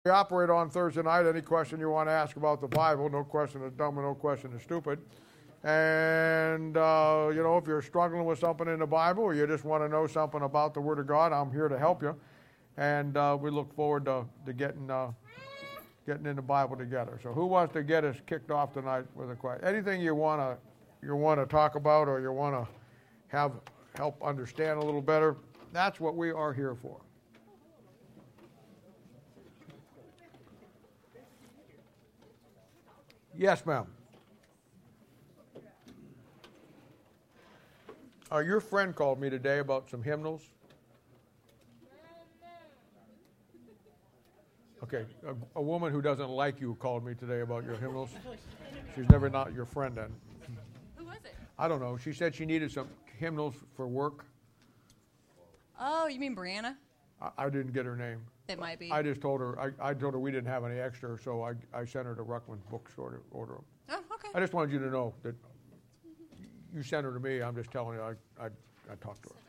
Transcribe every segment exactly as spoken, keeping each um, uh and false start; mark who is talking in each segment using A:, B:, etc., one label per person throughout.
A: We operate on Thursday night. Any question you want to ask about the Bible, no question is dumb and no question is stupid. And, uh, you know, if you're struggling with something in the Bible or you just want to know something about the Word of God, I'm here to help you. And uh, we look forward to, to getting uh, getting in the Bible together. So who wants to get us kicked off tonight with a question? Anything you want to you want to talk about or you want to have help understand a little better, that's what we are here for. Yes, ma'am. Uh, your friend called me today about some hymnals. Okay, a, a woman who doesn't like you called me today about your hymnals. She's never not your friend then.
B: Who was it?
A: I don't know. She said she needed some hymnals for work.
B: Oh, you mean Brianna?
A: I, I didn't get her name.
B: It might be.
A: I just told her, I, I told her we didn't have any extra, so I, I sent her to Ruckman Bookstore to order them.
B: Oh, okay.
A: I just wanted you to know that you sent her to me. I'm just telling you, I, I, I talked to her.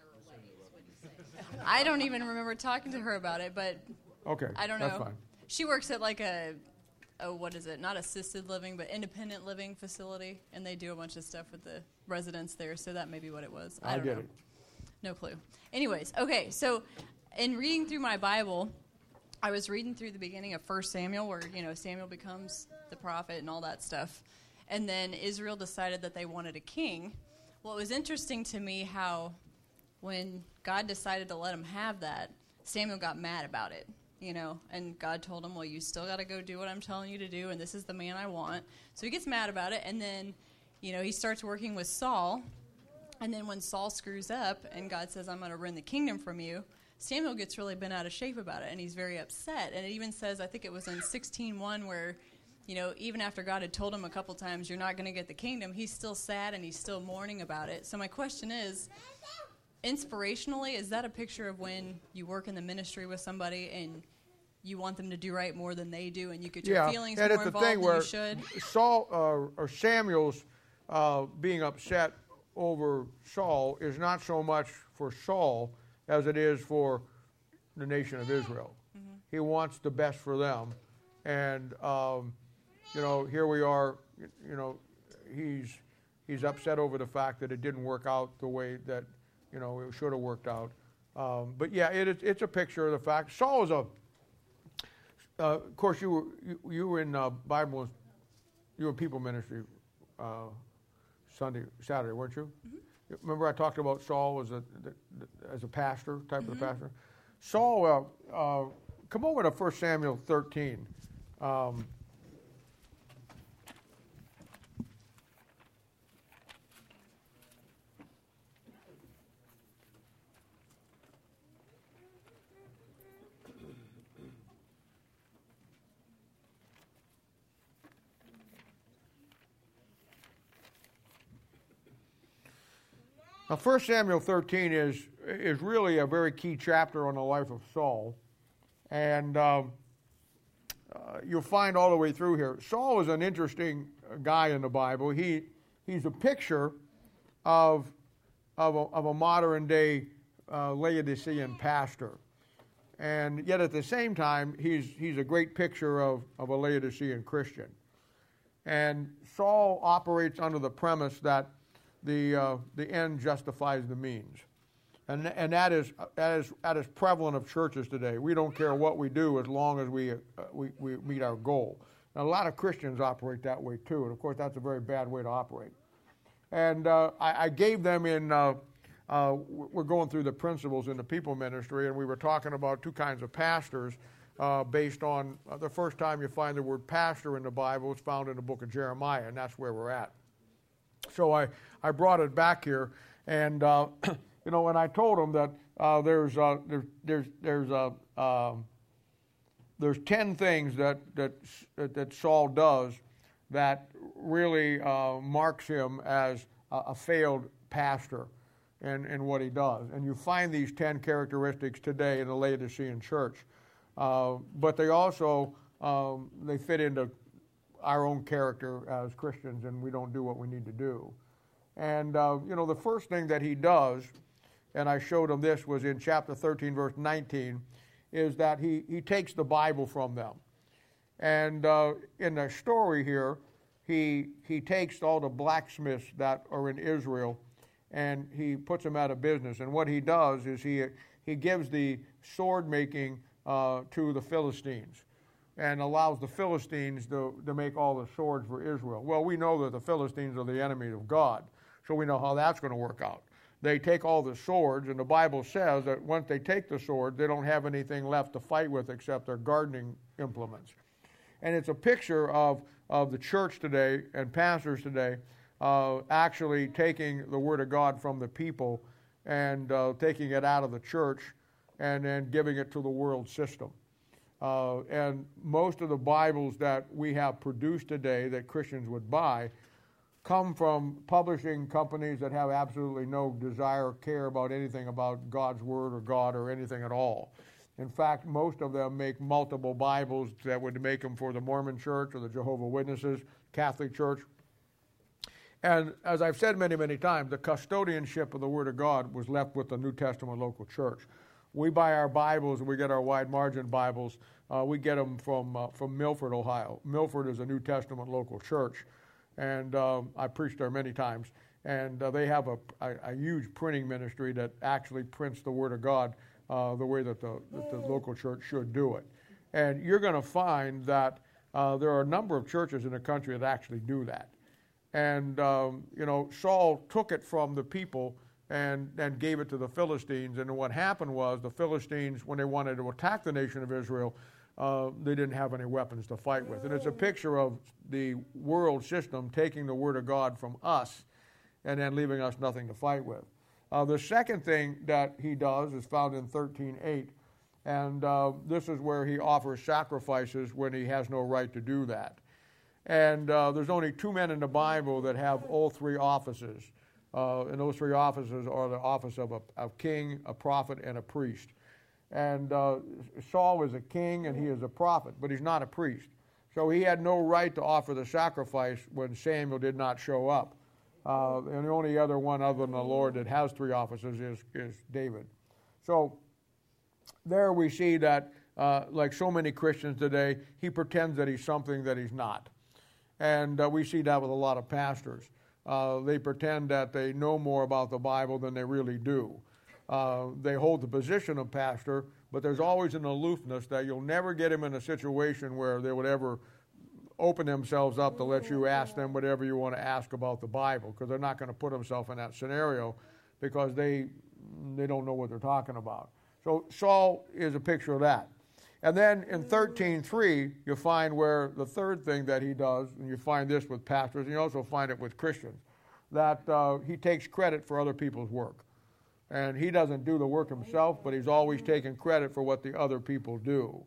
B: I don't even remember talking to her about it, but
A: Okay,
B: I don't know.
A: that's fine.
B: She works at like a, a, what is it, not assisted living, but independent living facility, and they do a bunch of stuff with the residents there, so that may be what it was. I,
A: I
B: don't
A: get
B: know.
A: it.
B: No clue. Anyways, okay, so in reading through my Bible, I was reading through the beginning of First Samuel where, you know, Samuel becomes the prophet and all that stuff. And then Israel decided that they wanted a king. Well, it was interesting to me how when God decided to let him have that, Samuel got mad about it, you know, and God told him, well, you still got to go do what I'm telling you to do, and this is the man I want. So he gets mad about it, and then, you know, he starts working with Saul. And then when Saul screws up and God says, I'm going to rend the kingdom from you, Samuel gets really bent out of shape about it, and he's very upset. And it even says, I think it was in sixteen one, where, you know, even after God had told him a couple times, you're not going to get the kingdom, he's still sad and he's still mourning about it. So my question is, inspirationally, is that a picture of when you work in the ministry with somebody and you want them to do right more than they do, and you get your
A: Yeah,
B: feelings
A: and
B: more
A: it's the
B: involved
A: thing
B: than
A: where
B: you should?
A: Saul uh, or Samuel's uh, being upset over Saul is not so much for Saul as it is for the nation of Israel. Mm-hmm. He wants the best for them. And, um, you know, here we are, you know, he's he's upset over the fact that it didn't work out the way that, you know, it should have worked out. Um, but, yeah, it, it's a picture of the fact. Saul is a, uh, of course, you were, you, you were in uh, Bible, you were in people ministry uh Sunday, Saturday, weren't you? Mm-hmm. Remember I talked about Saul as a the, the, as a pastor, type mm-hmm. of the pastor? Saul, uh, uh, come over to First Samuel thirteen. Um, Now, First Samuel thirteen is is really a very key chapter on the life of Saul, and um, uh, you'll find all the way through here. Saul is an interesting guy in the Bible. He he's a picture of of a, of a modern day uh, Laodicean pastor, and yet at the same time he's he's a great picture of of a Laodicean Christian. And Saul operates under the premise that the uh, the end justifies the means, and and that is that is that is prevalent of churches today. We don't care what we do as long as we uh, we, we meet our goal. Now, a lot of Christians operate that way too, and of course that's a very bad way to operate. And uh, I, I gave them in. Uh, uh, we're going through the principles in the people ministry, and we were talking about two kinds of pastors uh, based on uh, the first time you find the word pastor in the Bible. It's found in the book of Jeremiah, and that's where we're at. So I, I brought it back here, and uh, you know, and I told them that uh, there's uh, there, there's there's uh, um, there's ten things that that that Saul does that really uh, marks him as a, a failed pastor in, in what he does, and you find these ten characteristics today in the Laodicean church, uh, but they also um, they fit into our own character as Christians, and we don't do what we need to do. And, uh, you know, the first thing that he does, and I showed him this, was in chapter thirteen, verse nineteen. is that he, he takes the Bible from them. And uh, in the story here, he, he takes all the blacksmiths that are in Israel and he puts them out of business. And what he does is he, he gives the sword making uh, to the Philistines and allows the Philistines to, to make all the swords for Israel. Well, we know that the Philistines are the enemy of God, so we know how that's going to work out. They take all the swords, and the Bible says that once they take the sword, they don't have anything left to fight with except their gardening implements. And it's a picture of, of the church today and pastors today uh, actually taking the Word of God from the people and uh, taking it out of the church and then giving it to the world system. Uh, and most of the Bibles that we have produced today that Christians would buy come from publishing companies that have absolutely no desire or care about anything about God's Word or God or anything at all. In fact, most of them make multiple Bibles that would make them for the Mormon Church or the Jehovah's Witnesses, Catholic Church. And as I've said many, many times, the custodianship of the Word of God was left with the New Testament local church. We buy our Bibles, and we get our wide margin Bibles. Uh, we get them from uh, from Milford, Ohio. Milford is a New Testament local church, and um, I preached there many times. And uh, they have a, a, a huge printing ministry that actually prints the Word of God uh, the way that the, that the local church should do it. And you're going to find that uh, there are a number of churches in the country that actually do that. And um, you know, Saul took it from the people and, and gave it to the Philistines. And what happened was the Philistines, when they wanted to attack the nation of Israel, uh, they didn't have any weapons to fight with. And it's a picture of the world system taking the Word of God from us and then leaving us nothing to fight with. Uh, the second thing that he does is found in thirteen eight, and uh, this is where he offers sacrifices when he has no right to do that. And uh, there's only two men in the Bible that have all three offices. Uh, and those three offices are the office of a, a king, a prophet, and a priest. And uh, Saul is a king and he is a prophet, but he's not a priest. So he had no right to offer the sacrifice when Samuel did not show up. Uh, and the only other one other than the Lord that has three offices is, is David. So there we see that, uh, like so many Christians today, he pretends that he's something that he's not. And uh, we see that with a lot of pastors. Uh, they pretend that they know more about the Bible than they really do. Uh, they hold the position of pastor, but there's always an aloofness that you'll never get them in a situation where they would ever open themselves up to let you ask them whatever you want to ask about the Bible, because they're not going to put themselves in that scenario because they they don't know what they're talking about. So Saul is a picture of that. And then in thirteen three, you find where the third thing that he does, and you find this with pastors, and you also find it with Christians, that uh, he takes credit for other people's work. And he doesn't do the work himself, but he's always taking credit for what the other people do.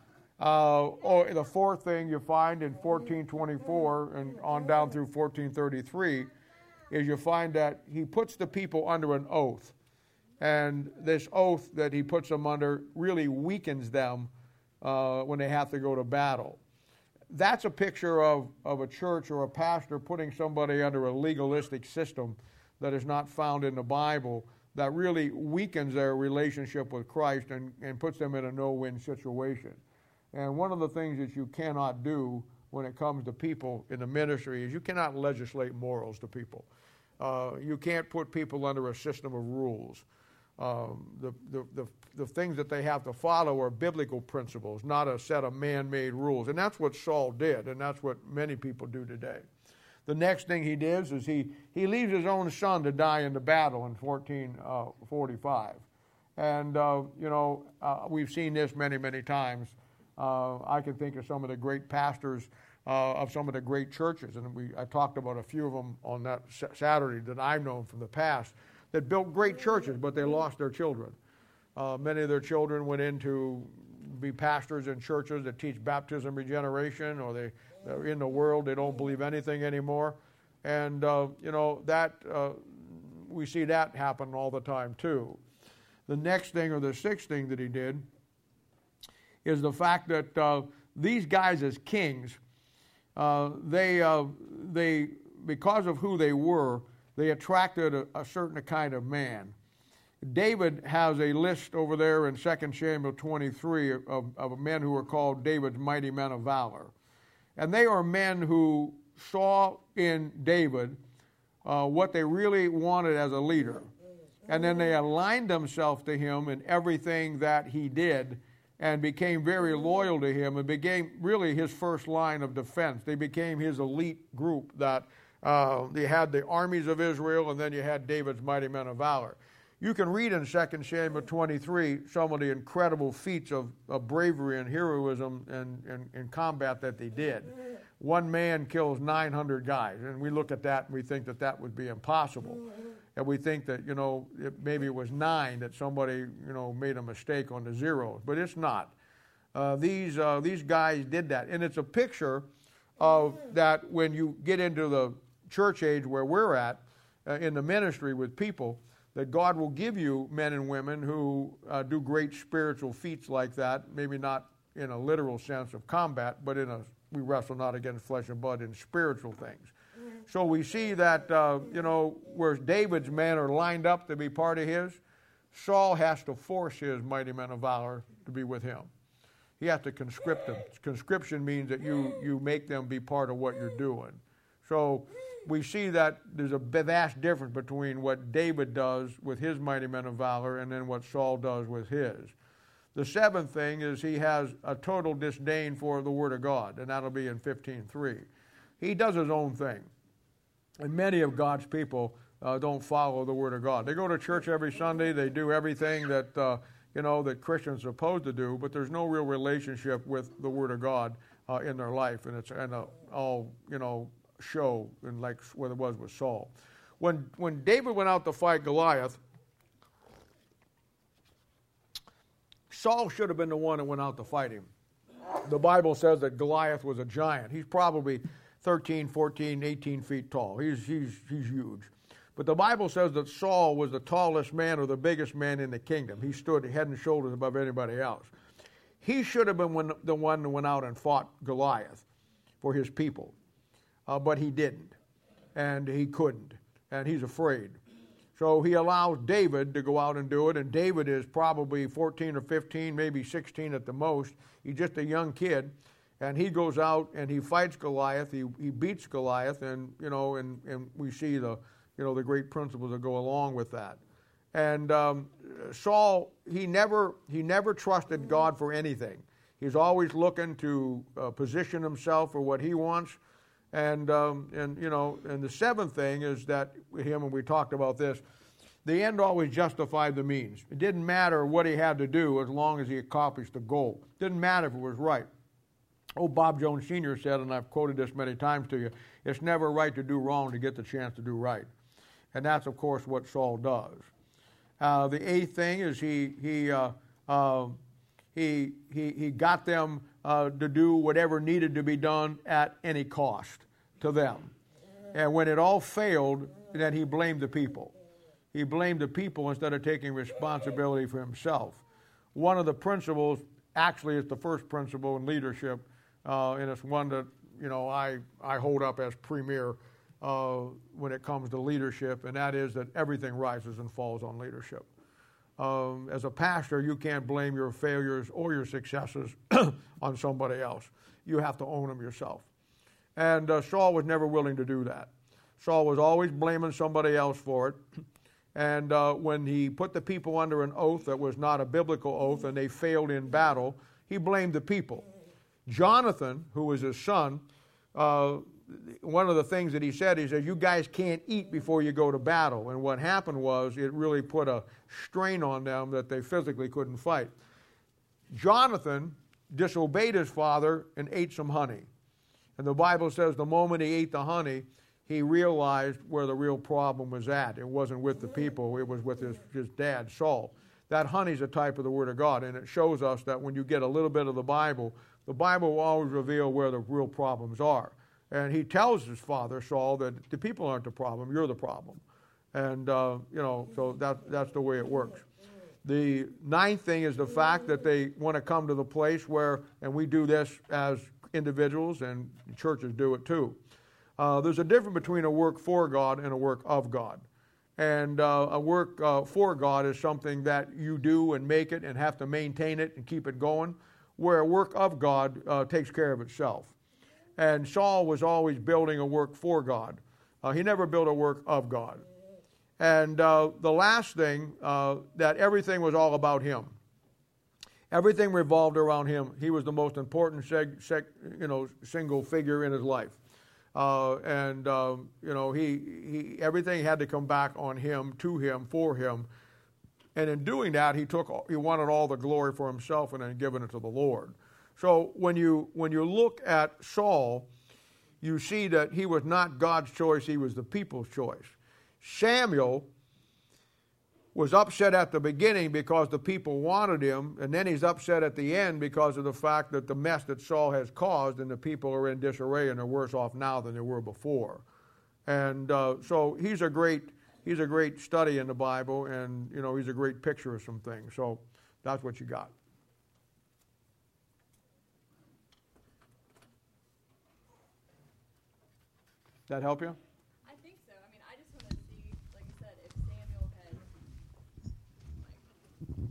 A: Uh, oh, the fourth thing you find in fourteen twenty-four and on down through fourteen thirty-three is you find that he puts the people under an oath. And this oath that he puts them under really weakens them uh, when they have to go to battle. That's a picture of, of a church or a pastor putting somebody under a legalistic system that is not found in the Bible, that really weakens their relationship with Christ and, and puts them in a no-win situation. And one of the things that you cannot do when it comes to people in the ministry is you cannot legislate morals to people. Uh, you can't put people under a system of rules. Um, the, the, the, the things that they have to follow are biblical principles, not a set of man-made rules. And that's what Saul did, and that's what many people do today. The next thing he does is he, he leaves his own son to die in the battle in fourteen forty-five. And, uh, you know, uh, we've seen this many, many times. Uh, I can think of some of the great pastors uh, of some of the great churches, and we I talked about a few of them on that Saturday that I've known from the past, that built great churches, but they lost their children. Uh, many of their children went in to be pastors in churches that teach baptism regeneration, or they, they're in the world, they don't believe anything anymore. And, uh, you know, that uh, we see that happen all the time, too. The next thing, or the sixth thing that he did, is the fact that uh, these guys as kings, uh, they, uh, they, because of who they were, they attracted a, a certain kind of man. David has a list over there in Second Samuel twenty-three of, of men who are called David's mighty men of valor. And they are men who saw in David uh, what they really wanted as a leader. And then they aligned themselves to him in everything that he did and became very loyal to him and became really his first line of defense. They became his elite group that uh, they had the armies of Israel, and then you had David's mighty men of valor. You can read in Second Samuel twenty-three some of the incredible feats of, of bravery and heroism and, and, and combat that they did. One man kills nine hundred guys, and we look at that and we think that that would be impossible. And we think that, you know, it, maybe it was nine that somebody, you know, made a mistake on the zeros, but it's not. Uh, these, uh, these guys did that, and it's a picture of that when you get into the church age where we're at, uh, in the ministry with people, that God will give you men and women who uh, do great spiritual feats like that, maybe not in a literal sense of combat, but in a, we wrestle not against flesh and blood, in spiritual things. So we see that, uh, you know, where David's men are lined up to be part of his, Saul has to force his mighty men of valor to be with him. He has to conscript them. Conscription means that you, you make them be part of what you're doing. So we see that there's a vast difference between what David does with his mighty men of valor and then what Saul does with his. The seventh thing is he has a total disdain for the Word of God, and that'll be in fifteen three. He does his own thing. And many of God's people uh, don't follow the Word of God. They go to church every Sunday. They do everything that, uh, you know, that Christians are supposed to do, but there's no real relationship with the Word of God uh, in their life. And it's and, uh, all, you know, show, and like what it was with Saul. When, when David went out to fight Goliath, Saul should have been the one that went out to fight him. The Bible says that Goliath was a giant. He's probably thirteen, fourteen, eighteen feet tall. He's, he's, he's huge. But the Bible says that Saul was the tallest man or the biggest man in the kingdom. He stood head and shoulders above anybody else. He should have been one, the one that went out and fought Goliath for his people. Uh, but he didn't. And he couldn't. And he's afraid. So he allows David to go out and do it. And David is probably fourteen or fifteen, maybe sixteen at the most. He's just a young kid. And he goes out and he fights Goliath. He he beats Goliath, and you know, and, and we see the you know the great principles that go along with that. And um, Saul, he never he never trusted God for anything. He's always looking to uh, position himself for what he wants. And um, and you know, and the seventh thing is that him, and we talked about this, the end always justified the means. It didn't matter what he had to do as long as he accomplished the goal. It didn't matter if it was right. Oh, Bob Jones Senior said, and I've quoted this many times to you, it's never right to do wrong to get the chance to do right. And that's, of course, what Saul does. Uh, the eighth thing is he he uh, uh, he, he he got them uh, to do whatever needed to be done at any cost to them. And when it all failed, then he blamed the people. He blamed the people instead of taking responsibility for himself. One of the principles, actually, is the first principle in leadership. Uh, and it's one that, you know, I, I hold up as premier uh, when it comes to leadership, and that is that everything rises and falls on leadership. Um, as a pastor, you can't blame your failures or your successes on somebody else. You have to own them yourself. And uh, Saul was never willing to do that. Saul was always blaming somebody else for it. And uh, when he put the people under an oath that was not a biblical oath and they failed in battle, he blamed the people. Jonathan, who was his son, uh, one of the things that he said, he said, you guys can't eat before you go to battle. And what happened was it really put a strain on them that they physically couldn't fight. Jonathan disobeyed his father and ate some honey. And the Bible says the moment he ate the honey, he realized where the real problem was at. It wasn't with the people, it was with his, his dad, Saul. That honey's a type of the Word of God, and it shows us that when you get a little bit of the Bible, the Bible will always reveal where the real problems are. And he tells his father, Saul, that the people aren't the problem, you're the problem. And, uh, you know, so that, that's the way it works. The ninth thing is the fact that they want to come to the place where, and we do this as individuals, and churches do it too. Uh, there's a difference between a work for God and a work of God. And uh, a work uh, for God is something that you do and make it and have to maintain it and keep it going, where a work of God uh, takes care of itself. And Saul was always building a work for God. Uh, he never built a work of God. And uh, the last thing, uh, that everything was all about him. Everything revolved around him. He was the most important seg, seg, you know, single figure in his life. Uh, and, um, you know, he, he everything had to come back on him, to him, for him. And in doing that, he took he wanted all the glory for himself and then given it to the Lord. So when you when you look at Saul, you see that he was not God's choice, he was the people's choice. Samuel was upset at the beginning because the people wanted him, and then he's upset at the end because of the fact that the mess that Saul has caused and the people are in disarray and are worse off now than they were before. And uh, so he's a great he's a great study in the Bible, and you know he's a great picture of some things. So that's what you got. That help you?
B: I think so. I mean, I just want to see, like you said, if Samuel had, like,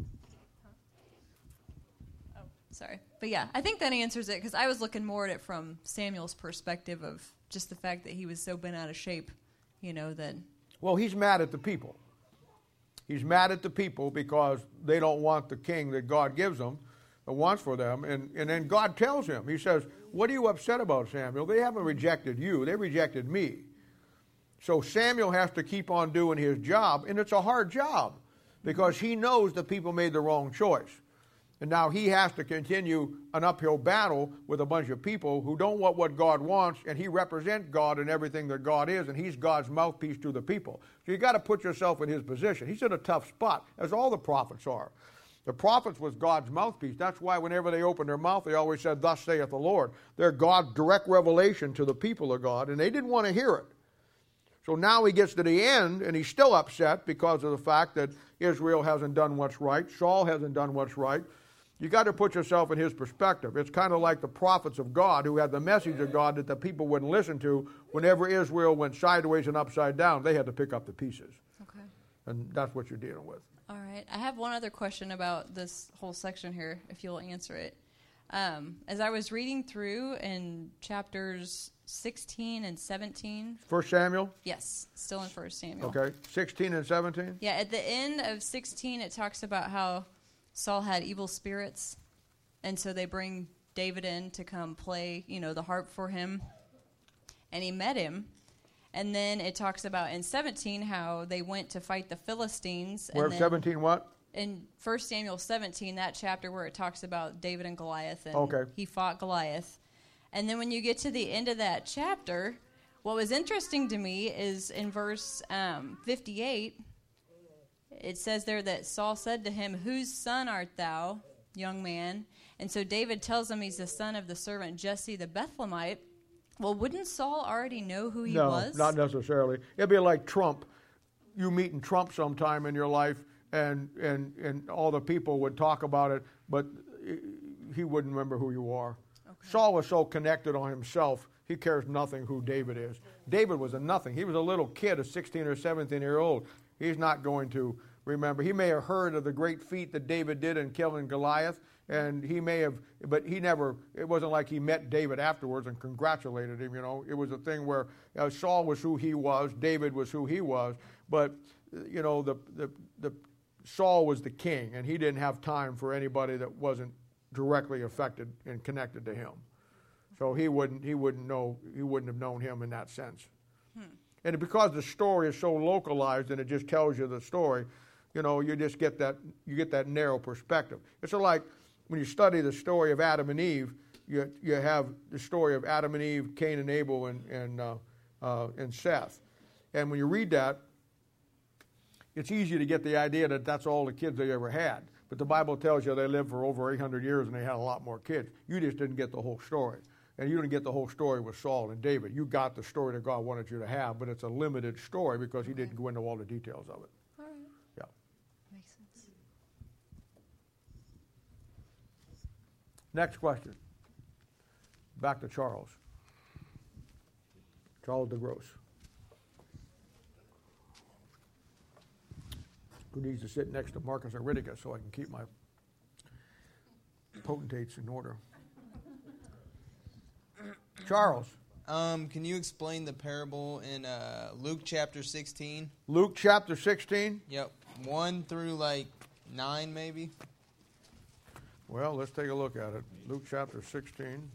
B: huh? Oh, sorry. But yeah, I think that answers it, because I was looking more at it from Samuel's perspective of just the fact that he was so bent out of shape, you know, that...
A: Well, he's mad at the people. He's mad at the people because they don't want the king that God gives them, that wants for them. And, and then God tells him, he says, what are you upset about, Samuel? They haven't rejected you. They rejected me. So Samuel has to keep on doing his job, and it's a hard job because he knows the people made the wrong choice. And now he has to continue an uphill battle with a bunch of people who don't want what God wants, and he represents God in everything that God is, and he's God's mouthpiece to the people. So you've got to put yourself in his position. He's in a tough spot, as all the prophets are. The prophets was God's mouthpiece. That's why whenever they opened their mouth, they always said, thus saith the Lord. They're God's direct revelation to the people of God, and they didn't want to hear it. So now he gets to the end, and he's still upset because of the fact that Israel hasn't done what's right. Saul hasn't done what's right. You got to put yourself in his perspective. It's kind of like the prophets of God who had the message of God that the people wouldn't listen to. Whenever Israel went sideways and upside down, they had to pick up the pieces.
B: Okay.
A: And that's what you're dealing with.
B: All right. I have one other question about this whole section here, if you'll answer it. Um, as I was reading through in chapters sixteen and seventeen.
A: First Samuel?
B: Yes, still in First Samuel.
A: Okay. sixteen and seventeen?
B: Yeah, at the end of sixteen, it talks about how Saul had evil spirits, and so they bring David in to come play, you know, the harp for him, and he met him. And then it talks about in seventeen how they went to fight the Philistines.
A: Where
B: and then
A: seventeen what?
B: in First Samuel seventeen, that chapter where it talks about David and Goliath, and
A: okay.
B: he fought Goliath. And then when you get to the end of that chapter, what was interesting to me is in verse um, fifty-eight, it says there that Saul said to him, whose son art thou, young man? And so David tells him he's the son of the servant Jesse the Bethlehemite. Well, wouldn't Saul already know who he
A: no,
B: was?
A: No, not necessarily. It'd be like Trump. You meeting Trump sometime in your life, and, and, and all the people would talk about it, but he wouldn't remember who you are. Okay. Saul was so connected on himself, he cares nothing who David is. David was a nothing. He was a little kid, a sixteen or seventeen year old. He's not going to remember. He may have heard of the great feat that David did in killing Goliath, and he may have, but he never, it wasn't like he met David afterwards and congratulated him, you know. It was a thing where uh, Saul was who he was, David was who he was, but, you know, the, the, the Saul was the king, and he didn't have time for anybody that wasn't directly affected and connected to him. So he wouldn't, he wouldn't know, he wouldn't have known him in that sense. Hmm. And because the story is so localized and it just tells you the story, you know, you just get that, you get that narrow perspective. It's like when you study the story of Adam and Eve, you you have the story of Adam and Eve, Cain and Abel, and and uh, uh, and Seth. And when you read that, it's easy to get the idea that that's all the kids they ever had. But the Bible tells you they lived for over eight hundred years and they had a lot more kids. You just didn't get the whole story. And you didn't get the whole story with Saul and David. You got the story that God wanted you to have, but it's a limited story because he didn't go into all the details of it.
B: All right.
A: Yeah.
B: Makes sense.
A: Next question. Back to Charles. Charles DeGrosse. who needs to sit next to Marcus Aurelius so I can keep my potentates in order. Charles.
C: Um, can you explain the parable in uh, Luke chapter sixteen?
A: Luke chapter sixteen?
C: Yep. one through like nine maybe?
A: Well, let's take a look at it. Luke chapter sixteen.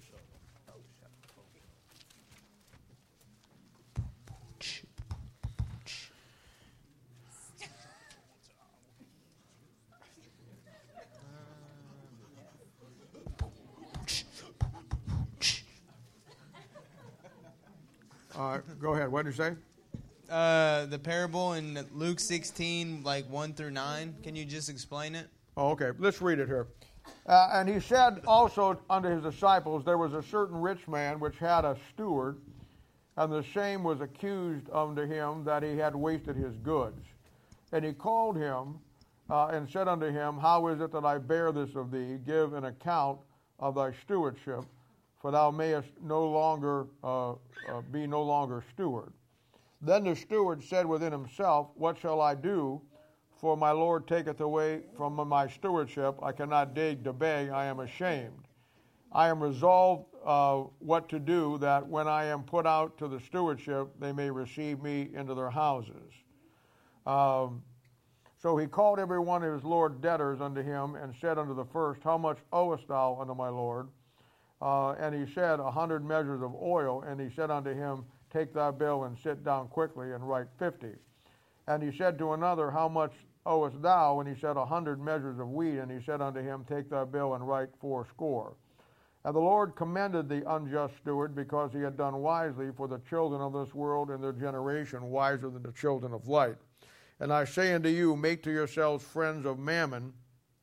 A: Uh, go ahead. What did you say?
C: Uh, the parable in Luke sixteen, like one through nine. Can you just explain it?
A: Oh, okay. Let's read it here. Uh, and he said also unto his disciples, there was a certain rich man which had a steward, and the same was accused unto him that he had wasted his goods. And he called him uh, and said unto him, how is it that I bear this of thee? Give an account of thy stewardship, for thou mayest no longer uh, uh, be no longer steward. Then the steward said within himself, what shall I do? For my Lord taketh away from my stewardship. I cannot dig to beg. I am ashamed. I am resolved uh, what to do, that when I am put out to the stewardship, they may receive me into their houses. Um, so he called every one of his Lord's debtors unto him, and said unto the first, how much owest thou unto my Lord? Uh, and he said, a hundred measures of oil. And he said unto him, take thy bill and sit down quickly and write fifty. And he said to another, how much owest thou? And he said, a hundred measures of wheat. And he said unto him, take thy bill and write fourscore. And the Lord commended the unjust steward, because he had done wisely, for the children of this world and their generation wiser than the children of light. And I say unto you, make to yourselves friends of mammon,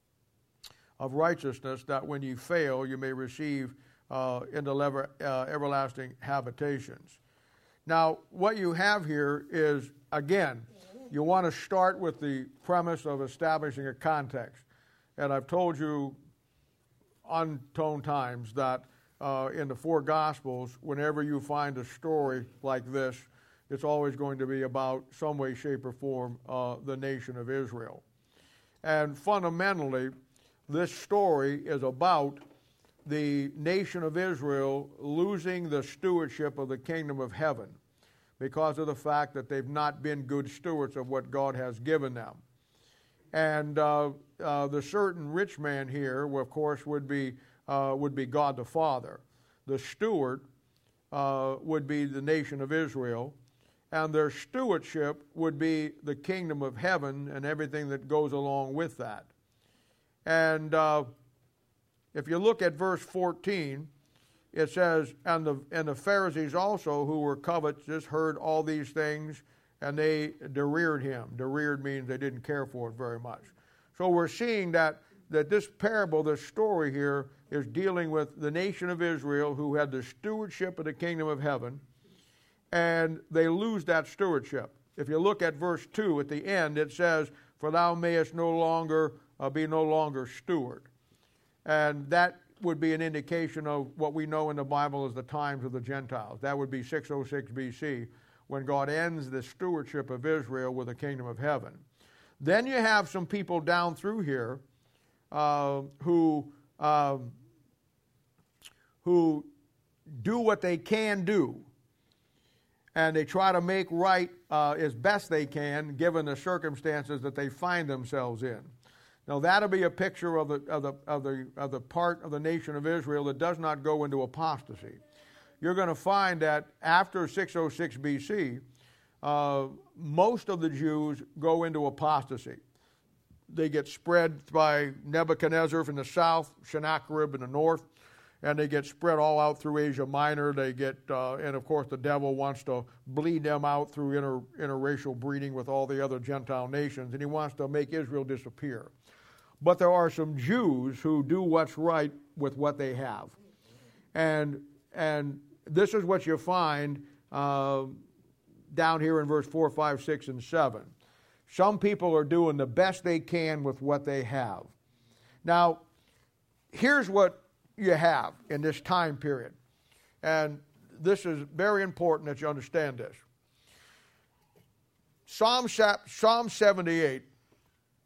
A: of righteousness, that when ye fail, you may receive uh, into lever, uh, everlasting habitations. Now, what you have here is, again, you want to start with the premise of establishing a context. And I've told you untold times that uh, in the four Gospels, whenever you find a story like this, it's always going to be about some way, shape, or form uh, the nation of Israel. And fundamentally, this story is about the nation of Israel losing the stewardship of the kingdom of heaven because of the fact that they've not been good stewards of what God has given them. And uh, uh, the certain rich man here, well, of course, would be uh, would be God the Father. The steward uh, would be the nation of Israel, and their stewardship would be the kingdom of heaven and everything that goes along with that. And uh, if you look at verse fourteen, it says, and the, and the Pharisees also, who were covetous, heard all these things, and they dereared him. Dereared means they didn't care for it very much. So we're seeing that, that this parable, this story here, is dealing with the nation of Israel, who had the stewardship of the kingdom of heaven, and they lose that stewardship. If you look at verse two at the end, it says, for thou mayest no longer uh, be no longer steward. And that would be an indication of what we know in the Bible as the times of the Gentiles. That would be six oh six B C, when God ends the stewardship of Israel with the kingdom of heaven. Then you have some people down through here uh, who um, who do what they can do, and they try to make right uh, as best they can given the circumstances that they find themselves in. Now that'll be a picture of the of the of the of the part of the nation of Israel that does not go into apostasy. You're going to find that after six oh six B C, uh, most of the Jews go into apostasy. They get spread by Nebuchadnezzar from the south, Sennacherib in the north, and they get spread all out through Asia Minor. They get, uh, and of course, the devil wants to bleed them out through inter, interracial breeding with all the other Gentile nations, and he wants to make Israel disappear. But there are some Jews who do what's right with what they have. And and this is what you find uh, down here in verse four, five, six, and seven. Some people are doing the best they can with what they have. Now, here's what you have in this time period. And this is very important that you understand this. Psalm, Psalm seventy-eight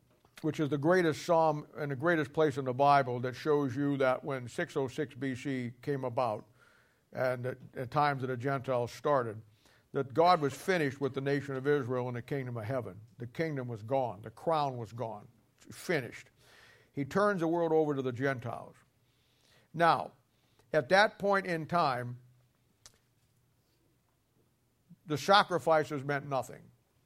A: which is the greatest psalm and the greatest place in the Bible that shows you that when six oh six B C came about and at, at times that the Gentiles started, that God was finished with the nation of Israel and the kingdom of heaven. The kingdom was gone. The crown was gone. Finished. He turns the world over to the Gentiles. Now, at that point in time, the sacrifices meant nothing.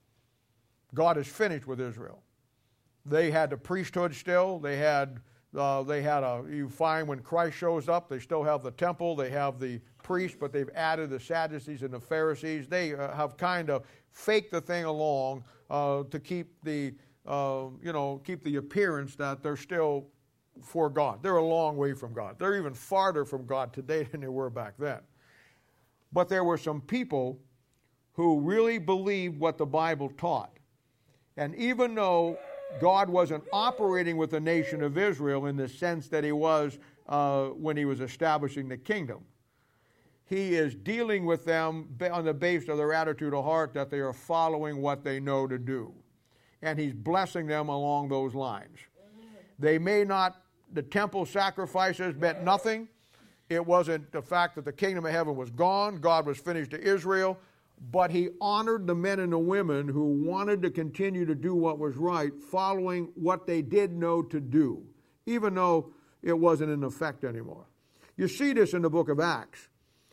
A: God is finished with Israel. They had the priesthood still. They had, uh, they had a, you find when Christ shows up, they still have the temple. They have the priests, but they've added the Sadducees and the Pharisees. They uh, have kind of faked the thing along uh, to keep the, uh, you know, keep the appearance that they're still for God. They're a long way from God. They're even farther from God today than they were back then. But there were some people who really believed what the Bible taught. And even though God wasn't operating with the nation of Israel in the sense that he was uh, when he was establishing the kingdom, he is dealing with them on the basis of their attitude of heart that they are following what they know to do. And he's blessing them along those lines. They may not, the temple sacrifices meant nothing. It wasn't the fact that the kingdom of heaven was gone. God was finished to Israel. But he honored the men and the women who wanted to continue to do what was right, following what they did know to do, even though it wasn't in effect anymore. You see this in the book of Acts.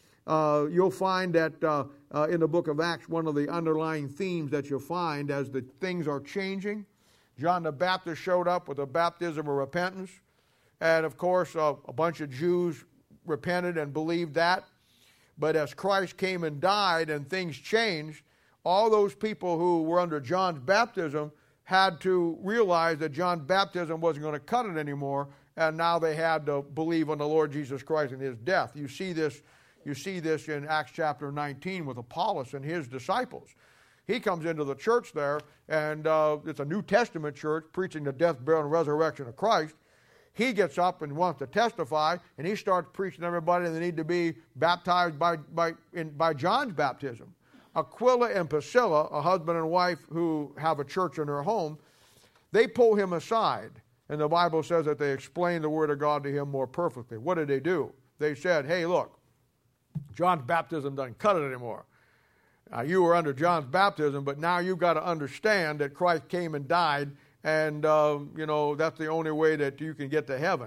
A: Uh, you'll find that uh, uh, in the book of Acts, one of the underlying themes that you'll find as the things are changing. John the Baptist showed up with a baptism of repentance. And of course, uh, a bunch of Jews repented and believed that. But as Christ came and died and things changed, all those people who were under John's baptism had to realize that John's baptism wasn't going to cut it anymore, and now they had to believe on the Lord Jesus Christ and his death. You see this, you see this in Acts chapter nineteen with Apollos and his disciples. He comes into the church there, and uh, it's a New Testament church preaching the death, burial, and resurrection of Christ. He gets up and wants to testify, and he starts preaching to everybody they need to be baptized by, by, in, by John's baptism. Aquila and Priscilla, a husband and wife who have a church in their home, they pull him aside. And the Bible says that they explain the Word of God to him more perfectly. What did they do? They said, hey, look, John's baptism doesn't cut it anymore. Uh, you were under John's baptism, but now you've got to understand that Christ came and died, and, uh, you know, that's the only way that you can get to heaven.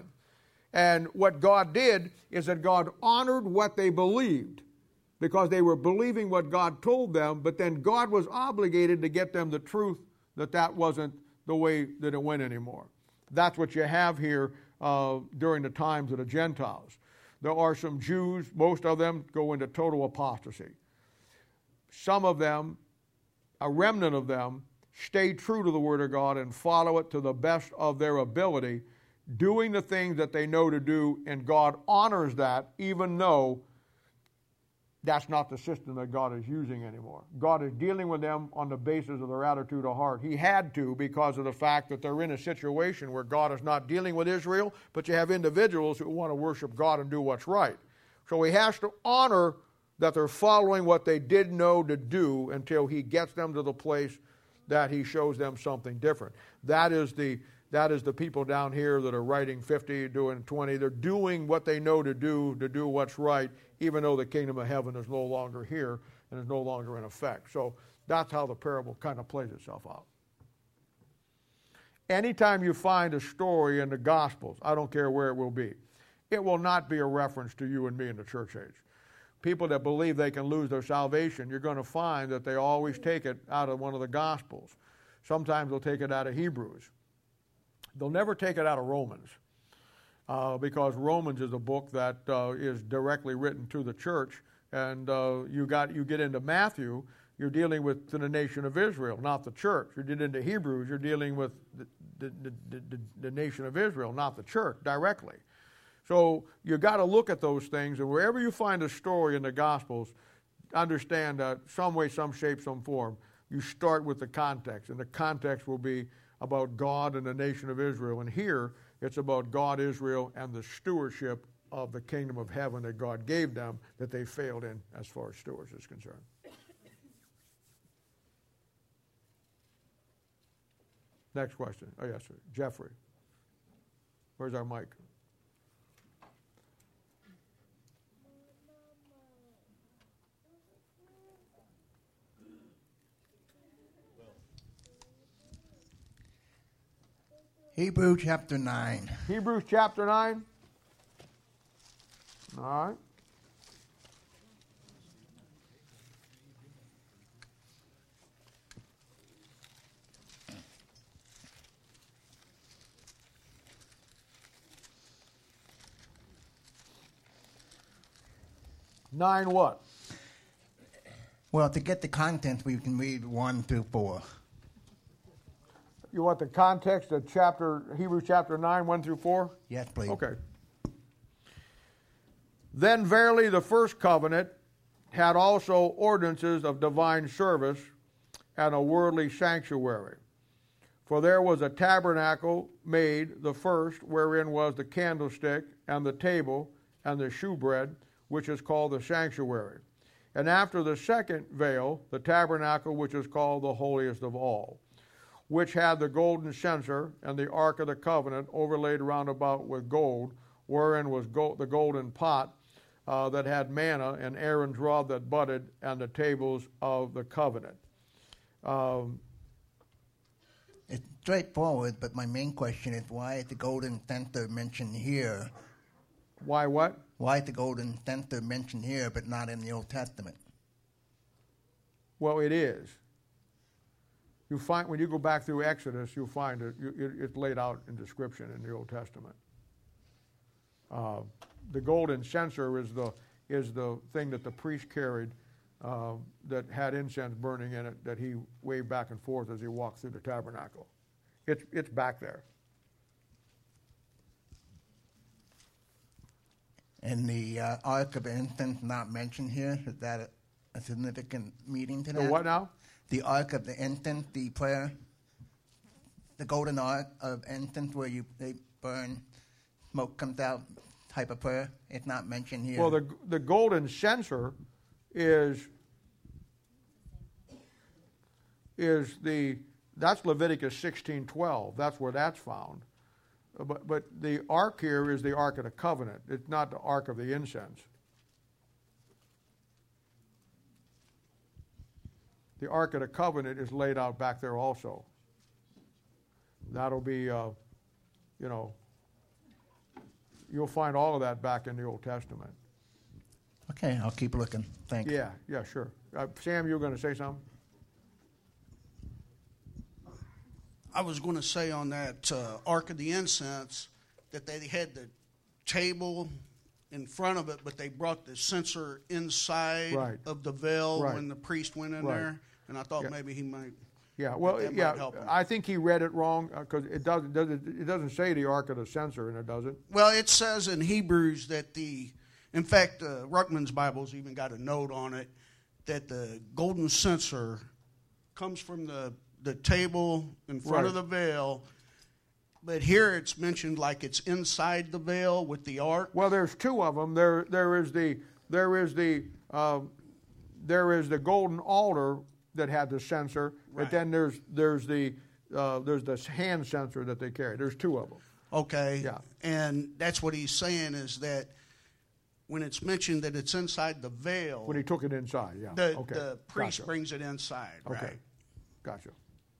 A: And what God did is that God honored what they believed because they were believing what God told them, but then God was obligated to get them the truth that that wasn't the way that it went anymore. That's what you have here uh, during the times of the Gentiles. There are some Jews, most of them go into total apostasy. Some of them, a remnant of them, stay true to the Word of God and follow it to the best of their ability, doing the things that they know to do, and God honors that even though that's not the system that God is using anymore. God is dealing with them on the basis of their attitude of heart. He had to because of the fact that they're in a situation where God is not dealing with Israel, but you have individuals who want to worship God and do what's right. So he has to honor that they're following what they did know to do until he gets them to the place that he shows them something different. That is the that is the people down here that are writing fifty, doing twenty. They're doing what they know to do, to do what's right, even though the kingdom of heaven is no longer here and is no longer in effect. So that's how the parable kind of plays itself out. Anytime you find a story in the Gospels, I don't care where it will be, it will not be a reference to you and me in the church age. People that believe they can lose their salvation, you're going to find that they always take it out of one of the Gospels. Sometimes they'll take it out of Hebrews. They'll never take it out of Romans uh, because Romans is a book that uh, is directly written to the church. And uh, you got you get into Matthew, you're dealing with the nation of Israel, not the church. You get into Hebrews, you're dealing with the, the, the, the, the nation of Israel, not the church, directly. So you got to look at those things, and wherever you find a story in the Gospels, understand that some way, some shape, some form, you start with the context, and the context will be about God and the nation of Israel. And here, it's about God, Israel, and the stewardship of the kingdom of heaven that God gave them that they failed in as far as stewards is concerned. Next question. Oh, yes, sir. Jeffrey. Where's our mic?
D: Hebrews chapter nine.
A: Hebrews chapter nine. All right. Nine what?
D: Well, to get the content, we can read one through four.
A: You want the context of chapter Hebrews chapter nine, one through four?
D: Yes, please.
A: Okay. Then verily the first covenant had also ordinances of divine service and a worldly sanctuary. For there was a tabernacle made, the first, wherein was the candlestick and the table and the shewbread, which is called the sanctuary. And after the second veil, the tabernacle which is called the holiest of all, which had the golden censer and the ark of the covenant overlaid round about with gold, wherein was gold, the golden pot uh, that had manna, and Aaron's rod that budded, and the tables of the covenant. Um,
D: It's straightforward, but my main question is why is the golden censer mentioned here?
A: why what?
D: Why is the golden censer mentioned here but not in the Old Testament?
A: Well, it is. You find when you go back through Exodus, you'll find it. You, it it's laid out in description in the Old Testament. Uh, the golden censer is the is the thing that the priest carried uh, that had incense burning in it that he waved back and forth as he walked through the tabernacle. It's it's back there.
D: And the uh, Ark of Incense not mentioned here. Is that a, a significant meaning to
A: The
D: that?
A: what now?
D: The Ark of the Incense, the prayer, the golden Ark of Incense where you they burn, smoke comes out, type of prayer. It's not mentioned here.
A: Well, the the golden censer is is the that's Leviticus sixteen twelve. That's where that's found. But but the ark here is the Ark of the Covenant. It's not the Ark of the Incense. The Ark of the Covenant is laid out back there also. That'll be, uh, you know, you'll find all of that back in the Old Testament.
D: Okay, I'll keep looking. Thanks.
A: Yeah, yeah, sure. Uh, Sam, you were going to say something?
E: I was going to say on that uh, Ark of the Incense that they had the table in front of it, but they brought the censer inside
A: Right.
E: of the veil
A: Right.
E: when the priest went in
A: Right.
E: there. And I thought
A: Yeah.
E: maybe he might.
A: Yeah, well,
E: that might
A: yeah,
E: help him.
A: I think he read it wrong because it doesn't, doesn't it doesn't say the Ark of the Censer, and it doesn't.
E: Well, it says in Hebrews that the, in fact, uh, Ruckman's Bible's even got a note on it that the golden censer comes from the, the table in front
A: Right.
E: of the veil. But here it's mentioned like it's inside the veil with the ark.
A: Well, there's two of them. There, there is the there is the um, there is the golden altar that had the censer,
E: Right.
A: but then there's there's the uh, there's this hand censer that they carry. There's two of them.
E: Okay.
A: Yeah.
E: And that's what he's saying is that when it's mentioned that it's inside the veil,
A: When he took it inside, yeah.
E: the,
A: okay.
E: the priest
A: Gotcha.
E: brings it inside,
A: Okay.
E: right?
A: Gotcha.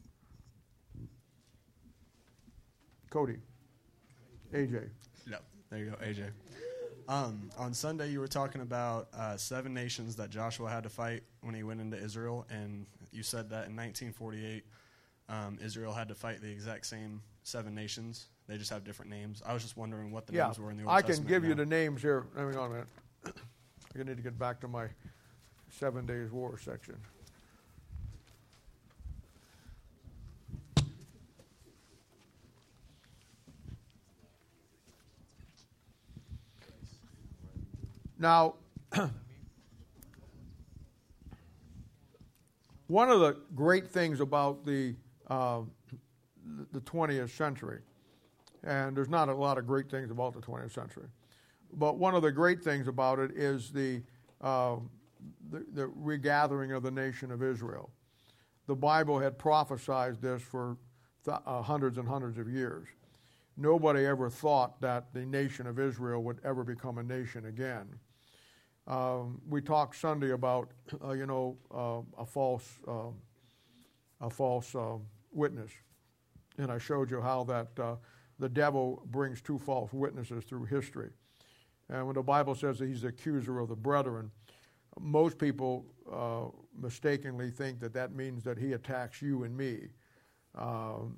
A: Cody, A J.
F: Yep, there you go, A J. Um, on Sunday, you were talking about uh, seven nations that Joshua had to fight when he went into Israel, and you said that in nineteen forty-eight, um, Israel had to fight the exact same seven nations. They just have different names. I was just wondering what the
A: Yeah,
F: names were in the Old
A: I
F: Testament.
A: can give you
F: now.
A: the names here. Hang on a minute. I need to get back to my Seven Days War section. Now, one of the great things about the uh, the twentieth century, and there's not a lot of great things about the twentieth century, but one of the great things about it is the uh, the, the regathering of the nation of Israel. The Bible had prophesied this for th- uh, hundreds and hundreds of years. Nobody ever thought that the nation of Israel would ever become a nation again. Um, we talked Sunday about, uh, you know, uh, a false, uh, a false uh, witness, and I showed you how that uh, the devil brings two false witnesses through history. And when the Bible says that he's the accuser of the brethren, most people uh, mistakenly think that that means that he attacks you and me. Um,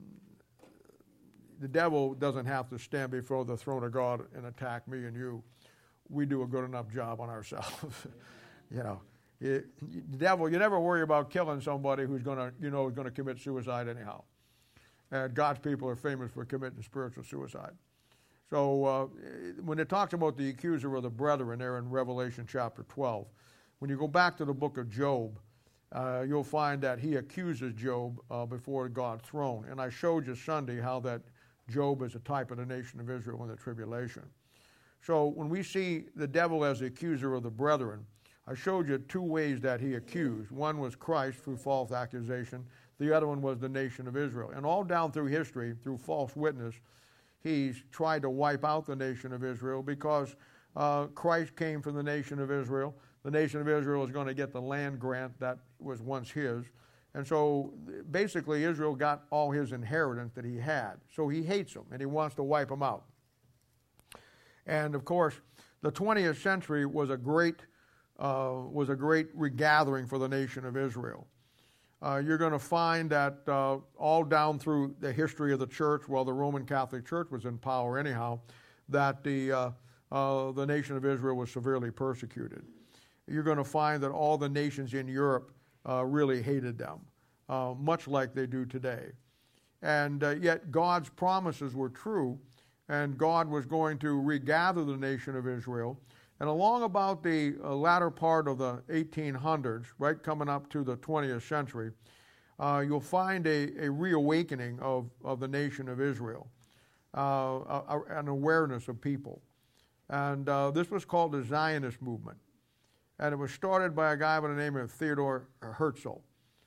A: the devil doesn't have to stand before the throne of God and attack me and you. We do a good enough job on ourselves. you know, it, the devil. You never worry about killing somebody who's going to, you know, is going to commit suicide anyhow. And God's people are famous for committing spiritual suicide. So uh, when it talks about the accuser of the brethren there in Revelation chapter twelve, when you go back to the book of Job, uh, you'll find that he accuses Job uh, before God's throne. And I showed you Sunday how that Job is a type of the nation of Israel in the tribulation. So when we see the devil as the accuser of the brethren, I showed you two ways that he accused. One was Christ through false accusation. The other one was the nation of Israel. And all down through history, through false witness, he's tried to wipe out the nation of Israel because uh, Christ came from the nation of Israel. The nation of Israel is going to get the land grant that was once his. And so basically Israel got all his inheritance that he had. So he hates them and he wants to wipe them out. And of course, the twentieth century was a great uh, was a great regathering for the nation of Israel. Uh, you're going to find that uh, all down through the history of the church, while the Roman Catholic Church was in power anyhow, that the uh, uh, the nation of Israel was severely persecuted. You're going to find that all the nations in Europe uh, really hated them, uh, much like they do today. And uh, yet God's promises were true, and God was going to regather the nation of Israel. And along about the uh, latter part of the eighteen hundreds, right coming up to the twentieth century, uh, you'll find a, a reawakening of, of the nation of Israel, uh, a, a, an awareness of people. And uh, this was called the Zionist movement. And it was started by a guy by the name of Theodor Herzl.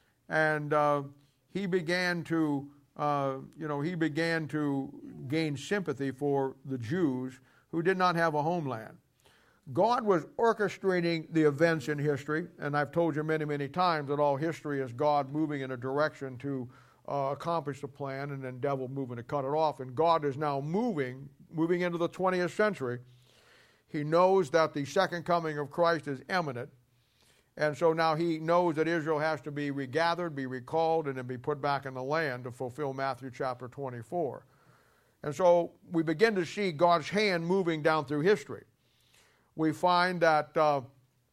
A: And uh, he began to, uh, you know, he began to gain sympathy for the Jews who did not have a homeland. God was orchestrating the events in history, and I've told you many, many times that all history is God moving in a direction to uh, accomplish the plan, and then devil moving to cut it off. And God is now moving, moving into the twentieth century. He knows that the second coming of Christ is imminent, and so now he knows that Israel has to be regathered, be recalled, and then be put back in the land to fulfill Matthew chapter twenty-four. And so we begin to see God's hand moving down through history. We find that uh,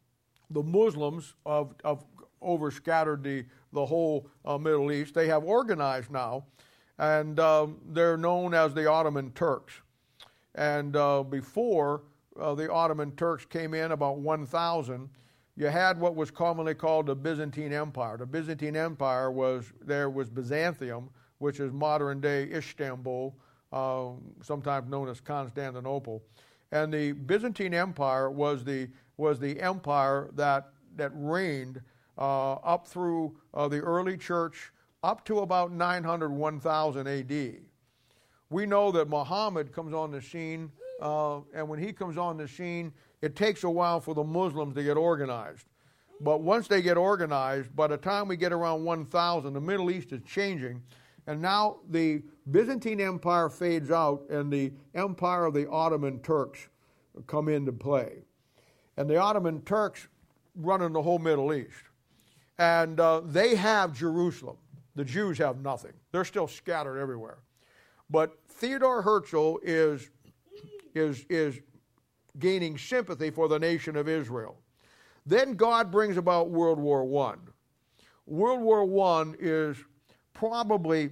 A: the Muslims have, have overscattered the, the whole uh, Middle East. They have organized now, and um, they're known as the Ottoman Turks. And uh, before uh, the Ottoman Turks came in, about one thousand, you had what was commonly called the Byzantine Empire. The Byzantine Empire was, there was Byzantium, which is modern-day Istanbul, uh, sometimes known as Constantinople. And the Byzantine Empire was the was the empire that that reigned uh, up through uh, the early church up to about nine hundred, one thousand A D. We know that Muhammad comes on the scene, uh, and when he comes on the scene, it takes a while for the Muslims to get organized. But once they get organized, by the time we get around one thousand, the Middle East is changing. And now the Byzantine Empire fades out and the empire of the Ottoman Turks come into play. And the Ottoman Turks run in the whole Middle East. And uh, they have Jerusalem. The Jews have nothing. They're still scattered everywhere. But Theodor Herzl is, is, is gaining sympathy for the nation of Israel. Then God brings about World War One. World War One is probably,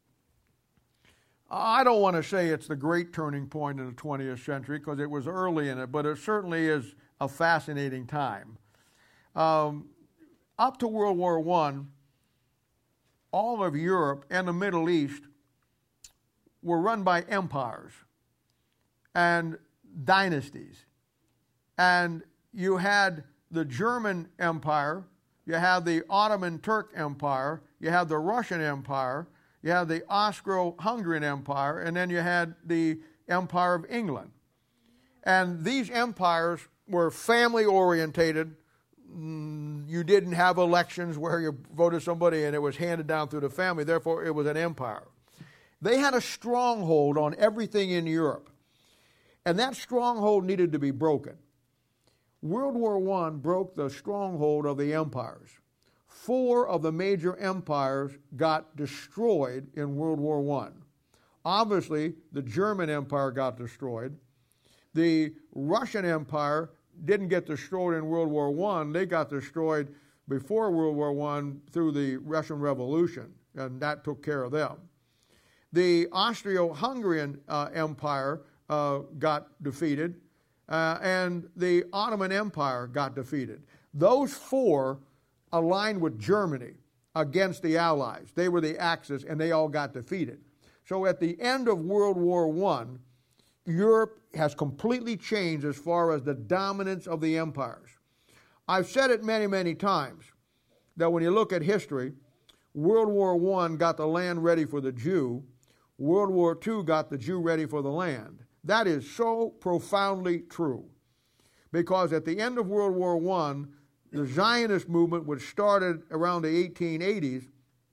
A: I don't want to say it's the great turning point in the twentieth century because it was early in it, but it certainly is a fascinating time. Um, up to World War One, all of Europe and the Middle East were run by empires and dynasties. And you had the German Empire, you had the Ottoman Turk Empire, you had the Russian Empire, you had the Austro-Hungarian Empire, and then you had the Empire of England. And these empires were family-orientated. You didn't have elections where you voted somebody and it was handed down through the family. Therefore, it was an empire. They had a stronghold on everything in Europe. And that stronghold needed to be broken. World War One broke the stronghold of the empires. Four of the major empires got destroyed in World War One. Obviously, the German Empire got destroyed. The Russian Empire didn't get destroyed in World War One. They got destroyed before World War One through the Russian Revolution, and that took care of them. The Austro-Hungarian uh, Empire uh, got defeated, uh, and the Ottoman Empire got defeated. Those four aligned with Germany against the Allies. They were the Axis, and they all got defeated. So at the end of World War One, Europe has completely changed as far as the dominance of the empires. I've said it many, many times that when you look at history, World War One got the land ready for the Jew. World War Two got the Jew ready for the land. That is so profoundly true. Because at the end of World War One, the Zionist movement, which started around the eighteen eighties,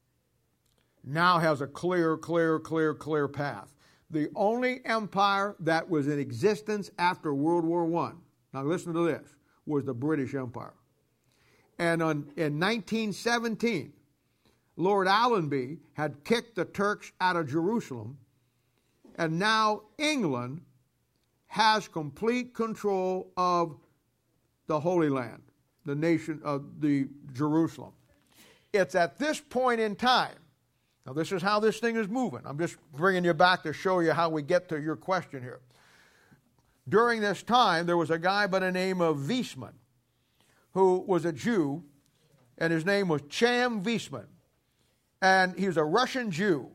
A: now has a clear, clear, clear, clear path. The only empire that was in existence after World War One, now listen to this, was the British Empire. And on, in nineteen seventeen, Lord Allenby had kicked the Turks out of Jerusalem, and now England has complete control of the Holy Land, the nation of the Jerusalem. It's at this point in time. Now, this is how this thing is moving. I'm just bringing you back to show you how we get to your question here. During this time, there was a guy by the name of Weizmann, who was a Jew, and his name was Chaim Weizmann. And he was a Russian Jew.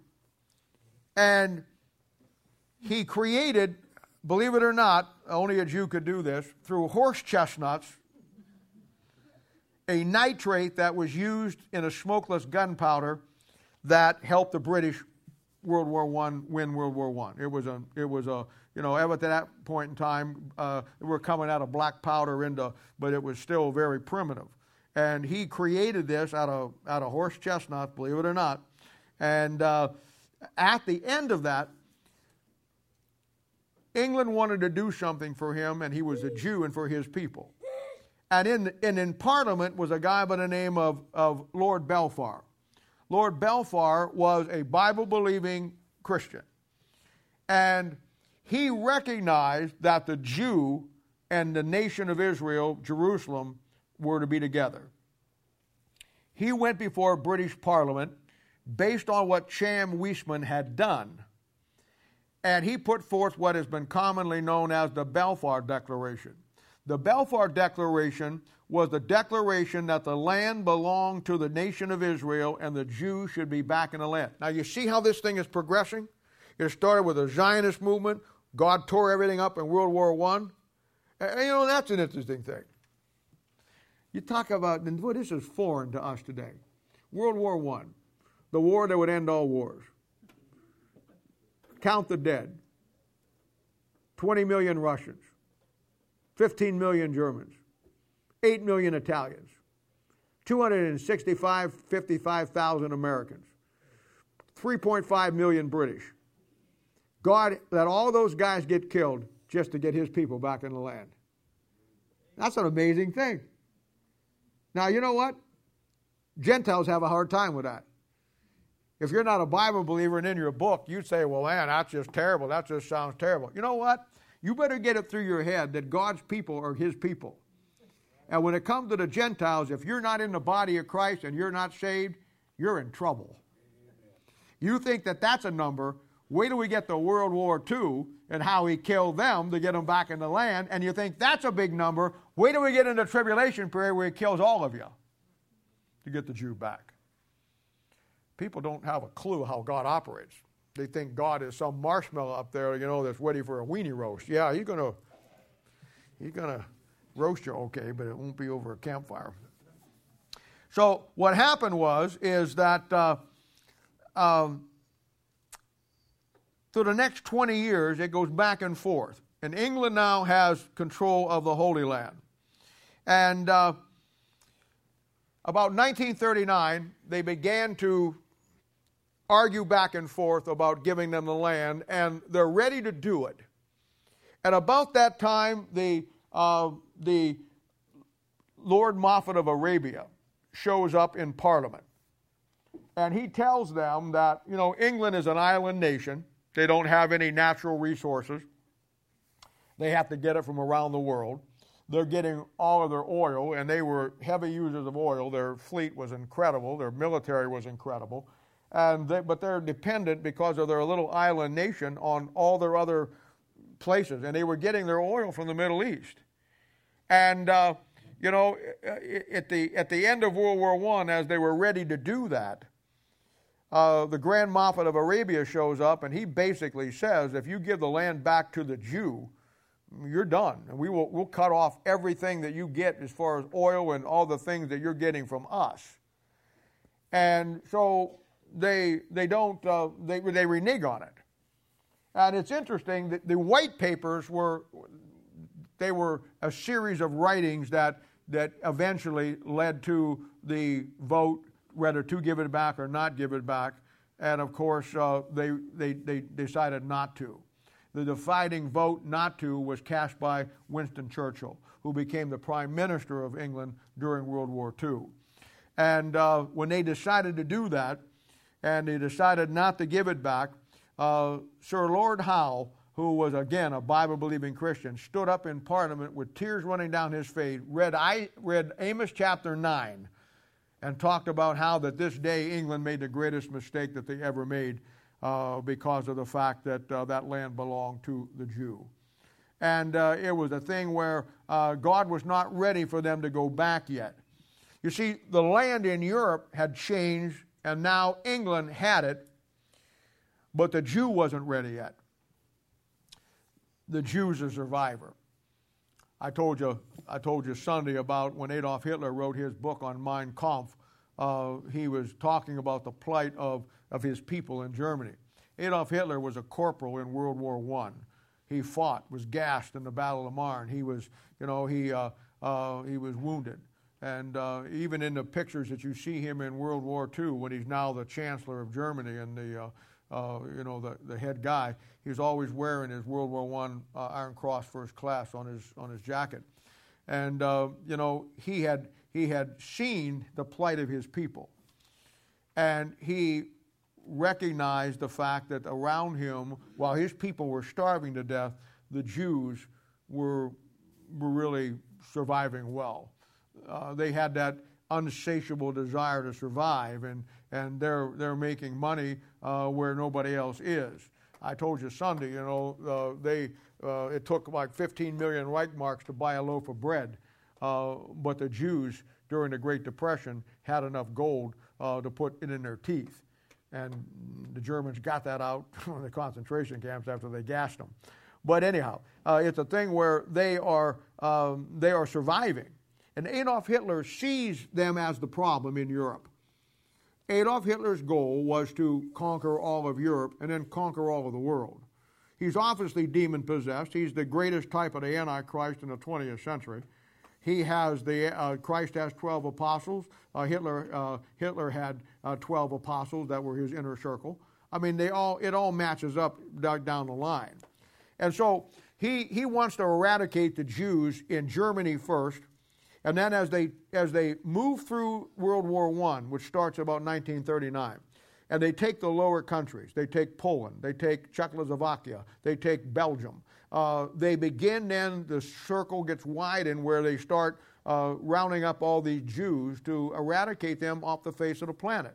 A: And he created, believe it or not, only a Jew could do this, through horse chestnuts, a nitrate that was used in a smokeless gunpowder that helped the British World War One win World War One. It was a, it was a, you know, ever to that point in time, uh, we were coming out of black powder into, but it was still very primitive. And he created this out of out of horse chestnuts, believe it or not. And uh, at the end of that, England wanted to do something for him, and he was a Jew and for his people. And in and in Parliament was a guy by the name of, of Lord Balfour. Lord Balfour was a Bible-believing Christian. And he recognized that the Jew and the nation of Israel, Jerusalem, were to be together. He went before British Parliament based on what Chaim Weizmann had done. And he put forth what has been commonly known as the Balfour Declaration. The Balfour Declaration was the declaration that the land belonged to the nation of Israel and the Jews should be back in the land. Now, you see how this thing is progressing? It started with the Zionist movement. God tore everything up in World War One. And, you know, that's an interesting thing. You talk about, and boy, this is foreign to us today. World War One, the war that would end all wars. Count the dead. twenty million Russians. fifteen million Germans. eight million Italians. two hundred sixty-five, fifty-five thousand Americans. three point five million British. God let all those guys get killed just to get his people back in the land. That's an amazing thing. Now, you know what? Gentiles have a hard time with that. If you're not a Bible believer and in your book, you'd say, well, man, that's just terrible. That just sounds terrible. You know what? You better get it through your head that God's people are his people. And when it comes to the Gentiles, if you're not in the body of Christ and you're not saved, you're in trouble. You think that that's a number. Wait till we get to World War Two and how he killed them to get them back in the land, and you think that's a big number. Wait till we get into the tribulation period where he kills all of you to get the Jew back. People don't have a clue how God operates. They think God is some marshmallow up there, you know, that's ready for a weenie roast. Yeah, he's gonna he's gonna roast you okay, but it won't be over a campfire. So what happened was is that uh, um, through the next twenty years, it goes back and forth. And England now has control of the Holy Land. And uh, about nineteen thirty-nine, they began to argue back and forth about giving them the land, and they're ready to do it. At about that time, the, uh, the Lord Moffat of Arabia shows up in Parliament. And he tells them that, you know, England is an island nation. They don't have any natural resources. They have to get it from around the world. They're getting all of their oil, and they were heavy users of oil. Their fleet was incredible. Their military was incredible. And they, but they're dependent, because of their little island nation, on all their other places. And they were getting their oil from the Middle East. And, uh, you know, at the, at the end of World War One, as they were ready to do that, Uh, the Grand Moffat of Arabia shows up, and he basically says, if you give the land back to the Jew, you're done. And we will we'll cut off everything that you get as far as oil and all the things that you're getting from us. And so they they don't uh, they they renege on it. And it's interesting that the white papers were they were a series of writings that that eventually led to the vote, whether to give it back or not give it back. And of course, uh, they, they, they decided not to. The deciding vote not to was cast by Winston Churchill, who became the Prime Minister of England during World War Two. And uh, when they decided to do that, and they decided not to give it back, uh, Sir Lord Howe, who was, again, a Bible-believing Christian, stood up in Parliament with tears running down his face, read, I, read Amos chapter nine, and talked about how that this day England made the greatest mistake that they ever made uh, because of the fact that uh, that land belonged to the Jew. And uh, it was a thing where uh, God was not ready for them to go back yet. You see, the land in Europe had changed, and now England had it, but the Jew wasn't ready yet. The Jew's a survivor. I told you, I told you Sunday about when Adolf Hitler wrote his book on Mein Kampf. Uh, he was talking about the plight of, of his people in Germany. Adolf Hitler was a corporal in World War One. He fought, was gassed in the Battle of Marne. He was, you know, he uh, uh, he was wounded. And uh, even in the pictures that you see him in World War Two, when he's now the Chancellor of Germany and the, uh, uh, you know, the, the head guy, he's always wearing his World War One uh, Iron Cross First Class on his on his jacket. And uh, you know, he had he had seen the plight of his people, and he recognized the fact that around him, while his people were starving to death, the Jews were were really surviving well. Uh, they had that unsatiable desire to survive, and and they're they're making money uh, where nobody else is. I told you Sunday, you know, uh, they uh, it took like fifteen million Reichmarks to buy a loaf of bread, uh, but the Jews during the Great Depression had enough gold uh, to put it in their teeth, and the Germans got that out from the concentration camps after they gassed them. But anyhow, uh, it's a thing where they are um, they are surviving, and Adolf Hitler sees them as the problem in Europe. Adolf Hitler's goal was to conquer all of Europe and then conquer all of the world. He's obviously demon-possessed. He's the greatest type of the Antichrist in the twentieth century. He has the uh, Christ has twelve apostles. Uh, Hitler uh, Hitler had uh, twelve apostles that were his inner circle. I mean, they all it all matches up down the line. And so he he wants to eradicate the Jews in Germany first. And then as they as they move through World War One, which starts about nineteen thirty-nine, and they take the lower countries, they take Poland, they take Czechoslovakia, they take Belgium, uh, they begin then, the circle gets widened where they start uh, rounding up all these Jews to eradicate them off the face of the planet.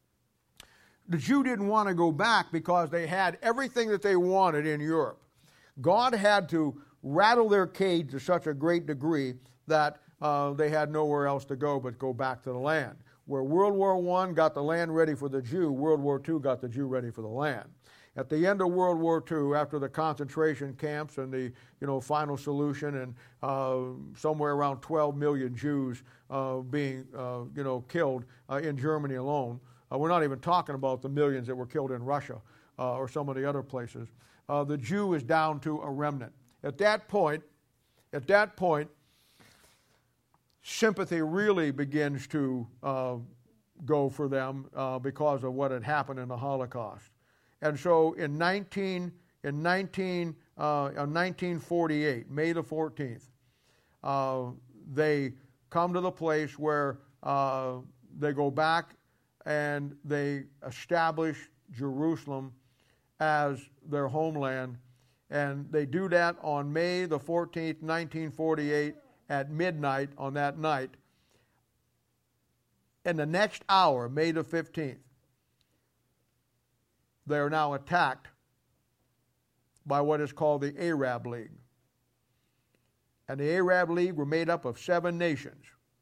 A: The Jew didn't want to go back because they had everything that they wanted in Europe. God had to rattle their cage to such a great degree that Uh, they had nowhere else to go but go back to the land. Where World War One got the land ready for the Jew, World War Two got the Jew ready for the land. At the end of World War Two, after the concentration camps and the you know final solution, and uh, somewhere around twelve million Jews uh, being uh, you know killed uh, in Germany alone, uh, we're not even talking about the millions that were killed in Russia. uh, or some of the other places. Uh, the Jew is down to a remnant. At that point, at that point, sympathy really begins to uh, go for them uh, because of what had happened in the Holocaust. And so in nineteen in nineteen uh, in nineteen forty-eight, May the fourteenth, uh, they come to the place where uh, they go back and they establish Jerusalem as their homeland. And they do that on May the fourteenth, nineteen forty-eight, at midnight on that night. In the next hour, May the fifteenth, they are now attacked by what is called the Arab League. And the Arab League were made up of seven nations.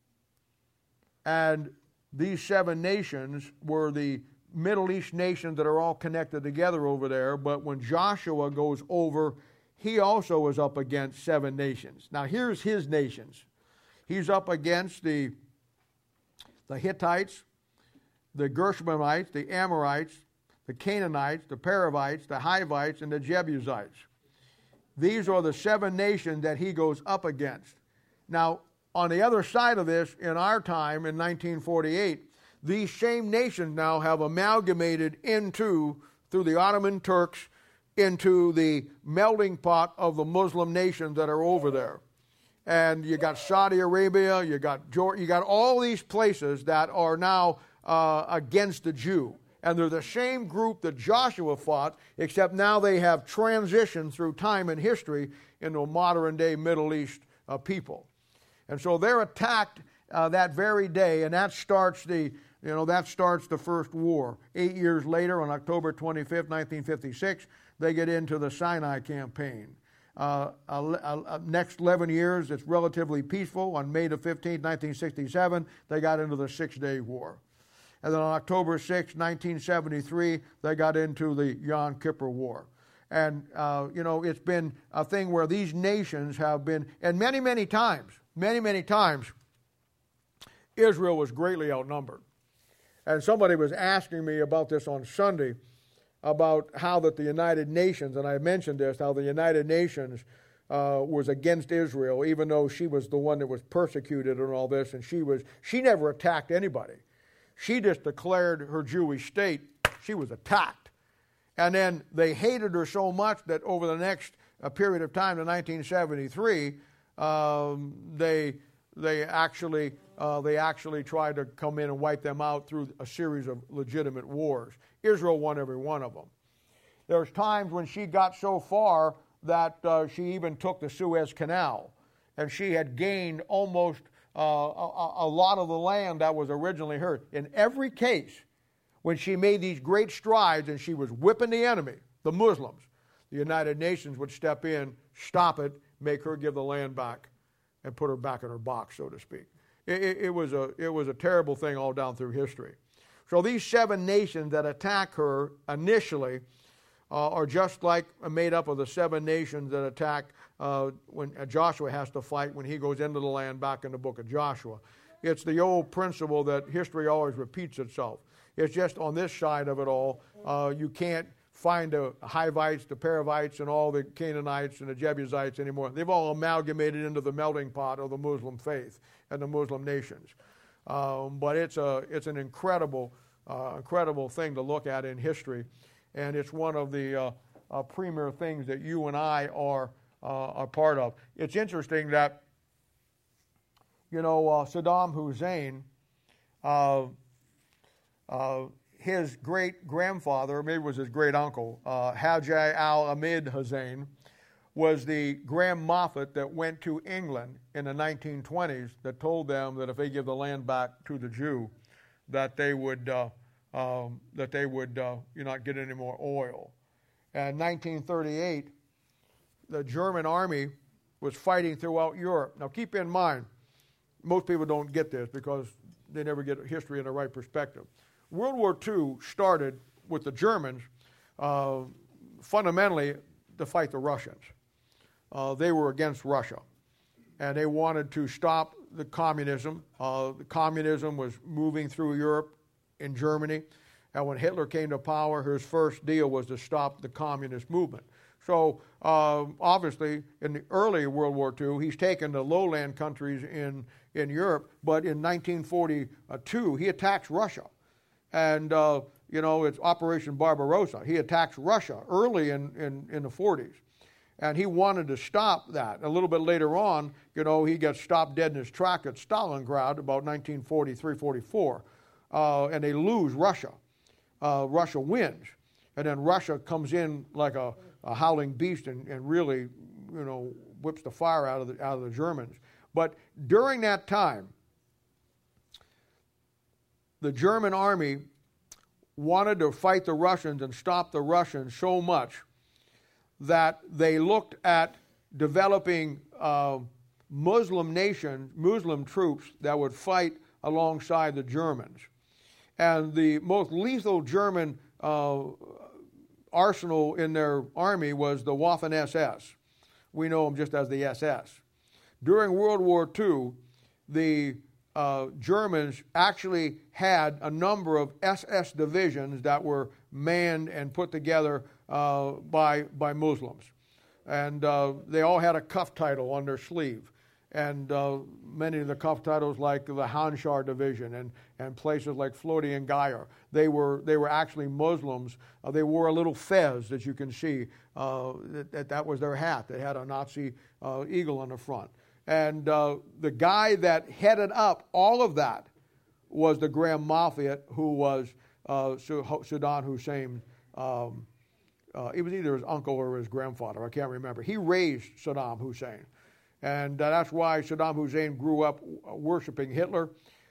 A: And these seven nations were the Middle East nations that are all connected together over there. But when Joshua goes over, he also is up against seven nations. Now here's his nations. He's up against the, the Hittites, the Gershonites, the Amorites, the Canaanites, the Perizzites, the Hivites, and the Jebusites. These are the seven nations that he goes up against. Now, on the other side of this, in our time, in nineteen forty-eight, these same nations now have amalgamated into, through the Ottoman Turks, into the melting pot of the Muslim nations that are over there. And you got Saudi Arabia, you got Georgia, you got all these places that are now uh, against the Jew. And they're the same group that Joshua fought, except now they have transitioned through time and history into a modern-day Middle East uh, people. And so they're attacked uh, that very day, and that starts the, you know, that starts the first war. Eight years later, on October twenty-fifth, nineteen fifty-six, they get into the Sinai campaign. Uh, uh, uh, next eleven years, it's relatively peaceful. On May the fifteenth, nineteen sixty-seven, they got into the Six-Day War. And then on October sixth, nineteen seventy-three, they got into the Yom Kippur War. And, uh, you know, it's been a thing where these nations have been, and many, many times, many, many times, Israel was greatly outnumbered. And somebody was asking me about this on Sunday, about how that the United Nations, and I mentioned this, how the United Nations uh, was against Israel, even though she was the one that was persecuted and all this, and she was, she never attacked anybody. She just declared her Jewish state. She was attacked. And then they hated her so much that over the next uh, period of time, to nineteen seventy-three, um, they they actually uh, they actually tried to come in and wipe them out through a series of legitimate wars. Israel won every one of them. There's times when she got so far that uh, she even took the Suez Canal, and she had gained almost Uh, a, a lot of the land that was originally hers. In every case, when she made these great strides and she was whipping the enemy, the Muslims, the United Nations would step in, stop it, make her give the land back, and put her back in her box, so to speak. It, it, it was a it was a terrible thing all down through history. So these seven nations that attack her initially uh, are just like made up of the seven nations that attack Uh, when uh, Joshua has to fight when he goes into the land back in the book of Joshua. It's the old principle that history always repeats itself. It's just on this side of it all, uh, you can't find the Hivites, the Perizzites, and all the Canaanites and the Jebusites anymore. They've all amalgamated into the melting pot of the Muslim faith and the Muslim nations. Um, but it's a it's an incredible, uh, incredible thing to look at in history, and it's one of the uh, uh, premier things that you and I are Uh, are part of. It's interesting that, you know, uh, Saddam Hussein, uh, uh, his great-grandfather, maybe it was his great-uncle, uh, Haji al-Ahmad Hussein, was the Grand Moffat that went to England in the nineteen twenties that told them that if they give the land back to the Jew, that they would, uh, um, that they would uh, you not get any more oil. And in nineteen thirty-eight, the German army was fighting throughout Europe. Now keep in mind, most people don't get this because they never get history in the right perspective. World War Two started with the Germans uh, fundamentally to fight the Russians. Uh, they were against Russia, and they wanted to stop the communism. Uh, the communism was moving through Europe in Germany, And when Hitler came to power, his first deal was to stop the communist movement. So um, obviously, in the early World War Two, he's taken the lowland countries in, in Europe, but in nineteen forty-two, he attacks Russia. And, uh, you know, it's Operation Barbarossa. He attacks Russia early in, in, in the forties. And he wanted to stop that. A little bit later on, you know, he gets stopped dead in his track at Stalingrad about nineteen forty-three forty-four. Uh, and they lose Russia. Uh, Russia wins. And then Russia comes in like a, a howling beast and, and really, you know, whips the fire out of the, out of the Germans. But during that time, the German army wanted to fight the Russians and stop the Russians so much that they looked at developing uh, Muslim nations, Muslim troops that would fight alongside the Germans. And the most lethal German uh, arsenal in their army was the Waffen S S. We know them just as the S S. During World War Two, the uh, Germans actually had a number of S S divisions that were manned and put together uh, by, by Muslims. And uh, they all had a cuff title on their sleeve. And uh, many of the cuff titles, like the Hanschar Division and, and places like Florian Geyer, they were they were actually Muslims. Uh, they wore a little fez that you can see. Uh, that, that was their hat. They had a Nazi uh, eagle on the front. And uh, the guy that headed up all of that was the Grand Mufti, who was uh, Saddam Hussein. Um, uh, it was either his uncle or his grandfather. I can't remember. He raised Saddam Hussein. And uh, that's why Saddam Hussein grew up worshiping Hitler.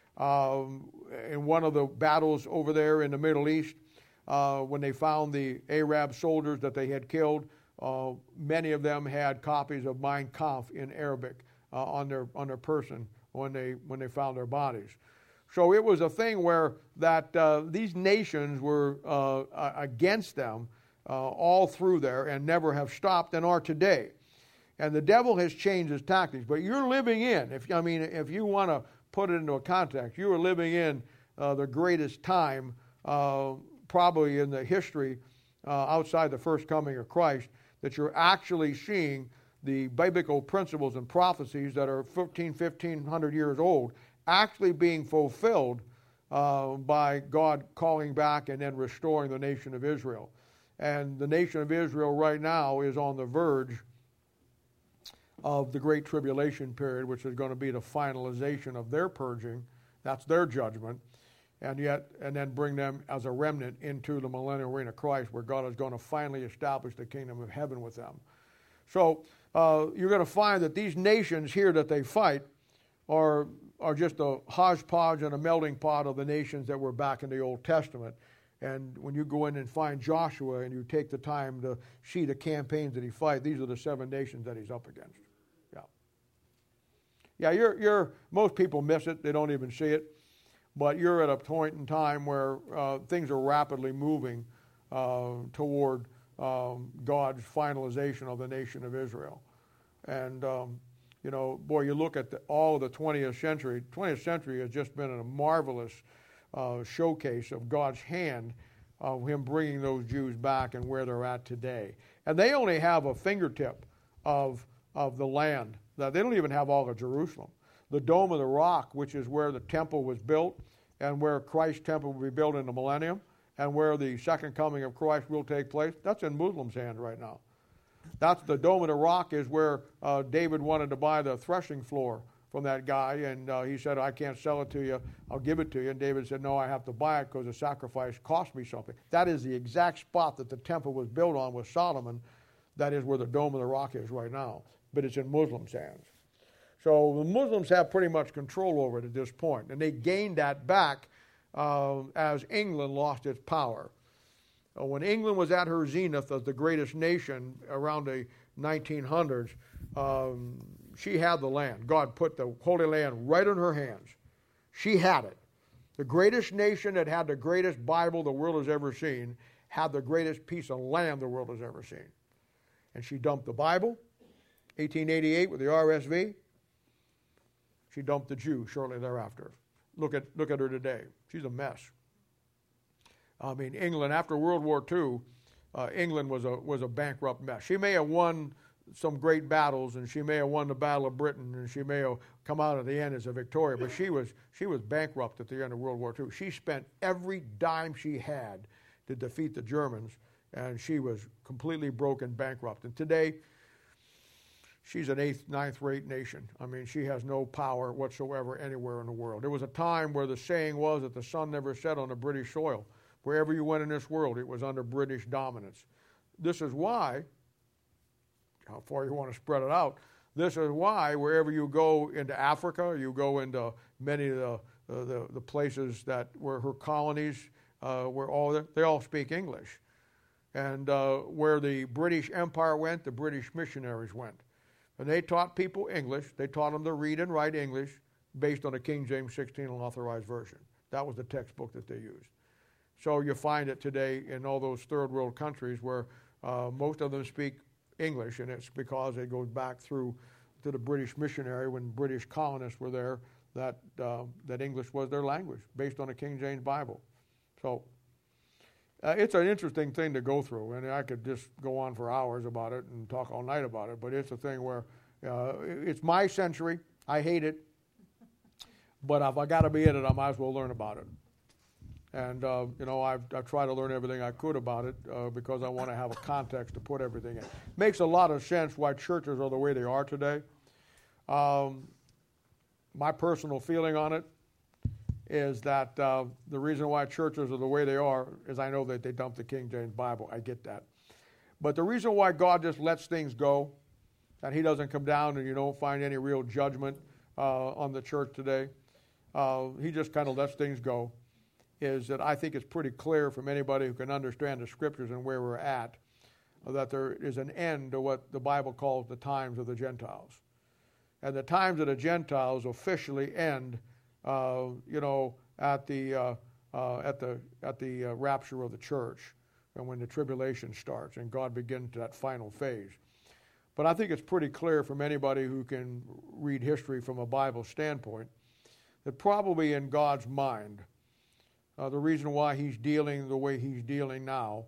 A: Um, in one of the battles over there in the Middle East, uh, when they found the Arab soldiers that they had killed, uh, many of them had copies of Mein Kampf in Arabic uh, on their on their person when they when they found their bodies. So it was a thing where that uh, these nations were uh, against them uh, all through there and never have stopped and are today. And the devil has changed his tactics. But you're living in, if I mean, if you want to put it into a context, you are living in uh, the greatest time uh, probably in the history uh, outside the first coming of Christ, that you're actually seeing the biblical principles and prophecies that are fourteen, fifteen hundred years old actually being fulfilled uh, by God calling back and then restoring the nation of Israel. And the nation of Israel right now is on the verge of the Great Tribulation period, which is going to be the finalization of their purging. That's their judgment. And yet, and then bring them as a remnant into the millennial reign of Christ, where God is going to finally establish the kingdom of heaven with them. So uh, you're going to find that these nations here that they fight are, are just a hodgepodge and a melting pot of the nations that were back in the Old Testament. And when you go in and find Joshua and you take the time to see the campaigns that he fight, these are the seven nations that he's up against. Yeah, you're, you're, most people miss it. They don't even see it. But you're at a point in time where uh, things are rapidly moving uh, toward um, God's finalization of the nation of Israel. And, um, you know, boy, you look at the, all of the twentieth century. twentieth century has just been a marvelous uh, showcase of God's hand of him bringing those Jews back and where they're at today. And they only have a fingertip of, of the land. Now, they don't even have all of Jerusalem. The Dome of the Rock, which is where the temple was built and where Christ's temple will be built in the millennium and where the second coming of Christ will take place, that's in Muslims' hands right now. That's the Dome of the Rock is where uh, David wanted to buy the threshing floor from that guy, and uh, he said, I can't sell it to you, I'll give it to you. And David said, no, I have to buy it because the sacrifice cost me something. That is the exact spot that the temple was built on with Solomon. That is where the Dome of the Rock is right now. But it's in Muslims' hands. So the Muslims have pretty much control over it at this point. And they gained that back uh, as England lost its power. Uh, when England was at her zenith as the greatest nation around the nineteen hundreds, um, she had the land. God put the Holy Land right in her hands. She had it. The greatest nation that had the greatest Bible the world has ever seen had the greatest piece of land the world has ever seen. And she dumped the Bible. eighteen eighty-eight with the R S V, she dumped the Jew shortly thereafter. Look at look at her today. She's a mess. I mean, England, after World War Two, uh, England was a was a bankrupt mess. She may have won some great battles, and she may have won the Battle of Britain, and she may have come out at the end as a victorious, but she was she was bankrupt at the end of World War Two. She spent every dime she had to defeat the Germans, and she was completely broke and bankrupt. And today, she's an eighth, ninth-rate nation. I mean, she has no power whatsoever anywhere in the world. There was a time where the saying was that the sun never set on the British soil. Wherever you went in this world, it was under British dominance. This is why, how far you want to spread it out, this is why wherever you go into Africa, you go into many of the, uh, the, the places that were her colonies, uh, where all the, they all speak English. And uh, where the British Empire went, the British missionaries went. And they taught people English. They taught them to read and write English based on the King James sixteen Authorized Version. That was the textbook that they used. So you find it today in all those third world countries where uh, most of them speak English, and it's because it goes back through to the British missionary when British colonists were there, that uh, that English was their language based on the King James Bible. So uh, it's an interesting thing to go through, and I could just go on for hours about it and talk all night about it, but it's a thing where uh, it's my century. I hate it, but if I got to be in it, I might as well learn about it. And, uh, you know, I've, I've tried to learn everything I could about it uh, because I want to have a context to put everything in. Makes a lot of sense why churches are the way they are today. Um, my personal feeling on it is that uh, the reason why churches are the way they are is I know that they dumped the King James Bible. I get that. But the reason why God just lets things go, and he doesn't come down and you don't find any real judgment uh, on the church today, uh, he just kind of lets things go, is that I think it's pretty clear from anybody who can understand the scriptures and where we're at that there is an end to what the Bible calls the times of the Gentiles. And the times of the Gentiles officially end, uh, you know, at the uh, uh, at the at the uh, rapture of the church, and when the tribulation starts and God begins that final phase. But I think it's pretty clear from anybody who can read history from a Bible standpoint that probably in God's mind, Uh, the reason why he's dealing the way he's dealing now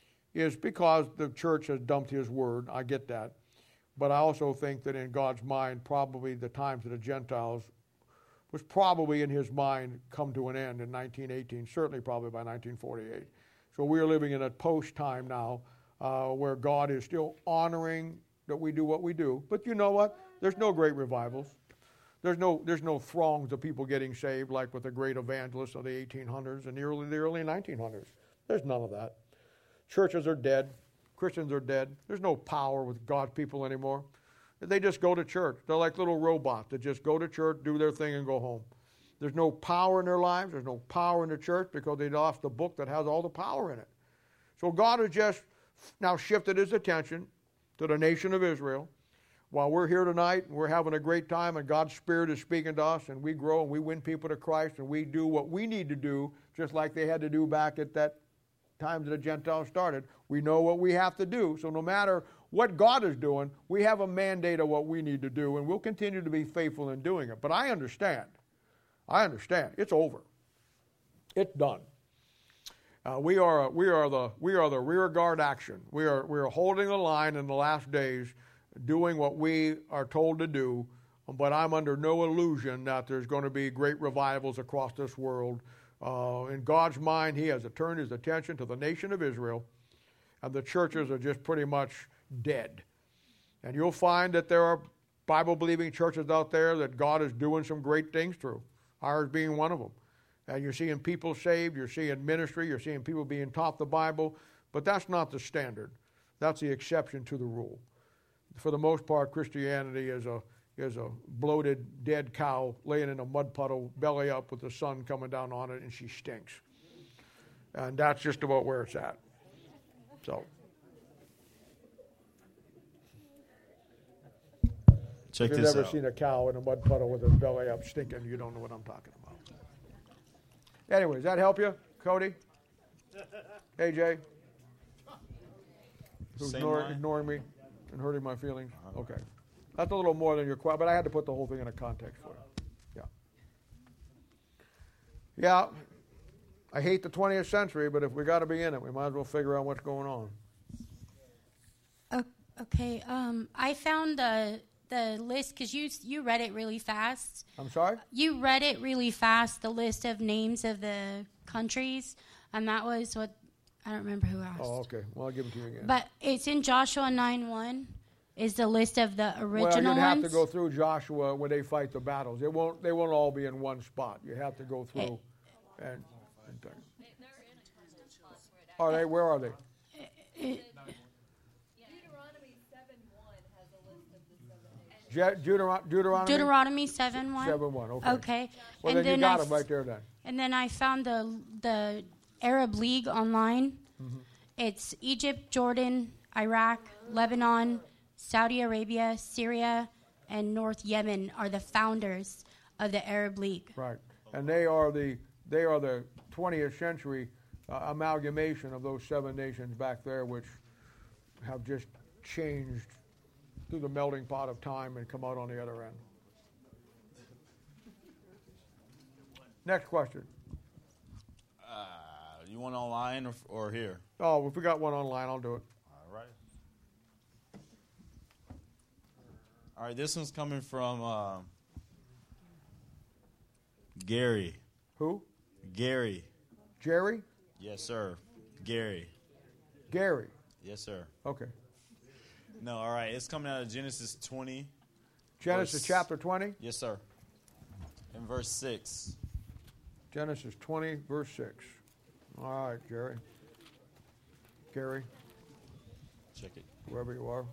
A: is because the church has dumped his word. I get that. But I also think that in God's mind, probably the times of the Gentiles was probably in his mind come to an end in nineteen eighteen, certainly probably by nineteen forty-eight. So we're living in a post-time now uh, where God is still honoring that we do what we do. But you know what? There's no great revivals. There's no there's no throngs of people getting saved like with the great evangelists of the eighteen hundreds and the early the early nineteen hundreds. There's none of that. Churches are dead. Christians are dead. There's no power with God's people anymore. They just go to church. They're like little robots that just go to church, do their thing, and go home. There's no power in their lives. There's no power in the church because they lost the book that has all the power in it. So God has just now shifted his attention to the nation of Israel. While we're here tonight and we're having a great time and God's Spirit is speaking to us and we grow and we win people to Christ and we do what we need to do, just like they had to do back at that time that the Gentiles started. We know what we have to do. So no matter what God is doing, we have a mandate of what we need to do, and we'll continue to be faithful in doing it. But I understand. I understand. It's over. It's done. Uh, we are we are the we are the rear guard action. We are we are holding the line in the last days, doing what we are told to do, but I'm under no illusion that there's going to be great revivals across this world. Uh, in God's mind, he has turned his attention to the nation of Israel, and the churches are just pretty much dead. And you'll find that there are Bible-believing churches out there that God is doing some great things through, ours being one of them. And you're seeing people saved, you're seeing ministry, you're seeing people being taught the Bible, but that's not the standard. That's the exception to the rule. For the most part, Christianity is a is a bloated, dead cow laying in a mud puddle, belly up with the sun coming down on it, and she stinks. And that's just about where it's at. So.
F: Check
A: if you've
F: this
A: ever
F: out.
A: seen a cow in a mud puddle with her belly up stinking, you don't know what I'm talking about. Anyway, does that help you, Cody? A J? Who's
F: Same
A: ignore,
F: line?
A: ignoring me and hurting my feelings? Okay. That's a little more than your question, but I had to put the whole thing in a context for you. Yeah. Yeah. I hate the twentieth century, but if we got to be in it, we might as well figure out what's going on.
G: Okay, um, I found the the list because you you read it really fast.
A: I'm sorry?
G: You read it really fast, the list of names of the countries, and that was what, I don't remember who asked.
A: Oh, okay. Well, I'll give it to you again.
G: But it's in Joshua nine one, is the list of the original
A: well, you'd have
G: ones.
A: to go through Joshua when they fight the battles. It won't. They won't all be in one spot. You have to go through.
G: It,
A: and, and things. Are they? Where are they?
G: It,
A: Je- Deuteron- Deuteronomy.
G: Deuteronomy seven one.
A: Seven one. Okay.
G: Okay.
A: Well,
G: and
A: then,
G: then
A: you got
G: I
A: them right there. Then.
G: And then I found the the Arab League online.
A: Mm-hmm.
G: It's Egypt, Jordan, Iraq, Lebanon, Saudi Arabia, Syria, and North Yemen are the founders of the Arab League.
A: Right, and they are the they are the twentieth century uh, amalgamation of those seven nations back there, which have just changed through the melting pot of time and come out on the other end. Next question.
H: Uh, you want online or, or here?
A: Oh, if we got one online, I'll do it.
H: All right. All right, this one's coming from uh, Gary.
A: Who?
H: Gary.
A: Jerry?
H: Yes, sir. Gary.
A: Gary.
H: Yes, sir.
A: Okay.
H: No, all right. It's coming out of Genesis twenty.
A: Genesis
H: verse,
A: chapter twenty?
H: Yes, sir. In verse six.
A: Genesis twenty, verse six. All right, Jerry. Gary,
H: Check it.
A: whoever you are.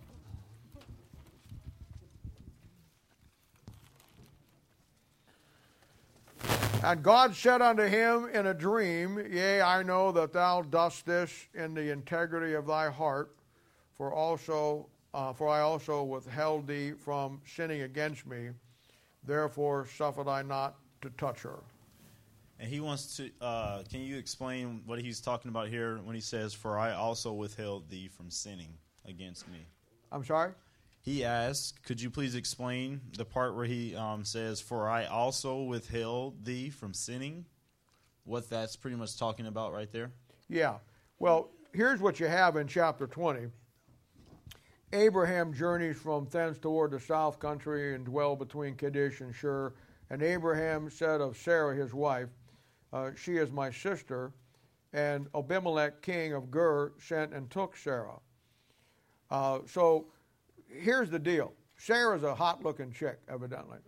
A: And God said unto him in a dream, Yea, I know that thou dost this in the integrity of thy heart, for also, uh, for I also withheld thee from sinning against me. Therefore suffered I not to touch her.
H: And he wants to, uh, can you explain what he's talking about here when he says, for I also withheld thee from sinning against me?
A: I'm sorry?
H: He asked, could you please explain the part where he um, says, for I also withheld thee from sinning? What that's pretty much talking about right there?
A: Yeah. Well, here's what you have in chapter twenty. Abraham journeys from thence toward the south country and dwelled between Kadesh and Shur. And Abraham said of Sarah his wife, uh, she is my sister. And Abimelech, king of Ger, sent and took Sarah. Uh, so here's the deal. Sarah's a hot-looking chick, evidently.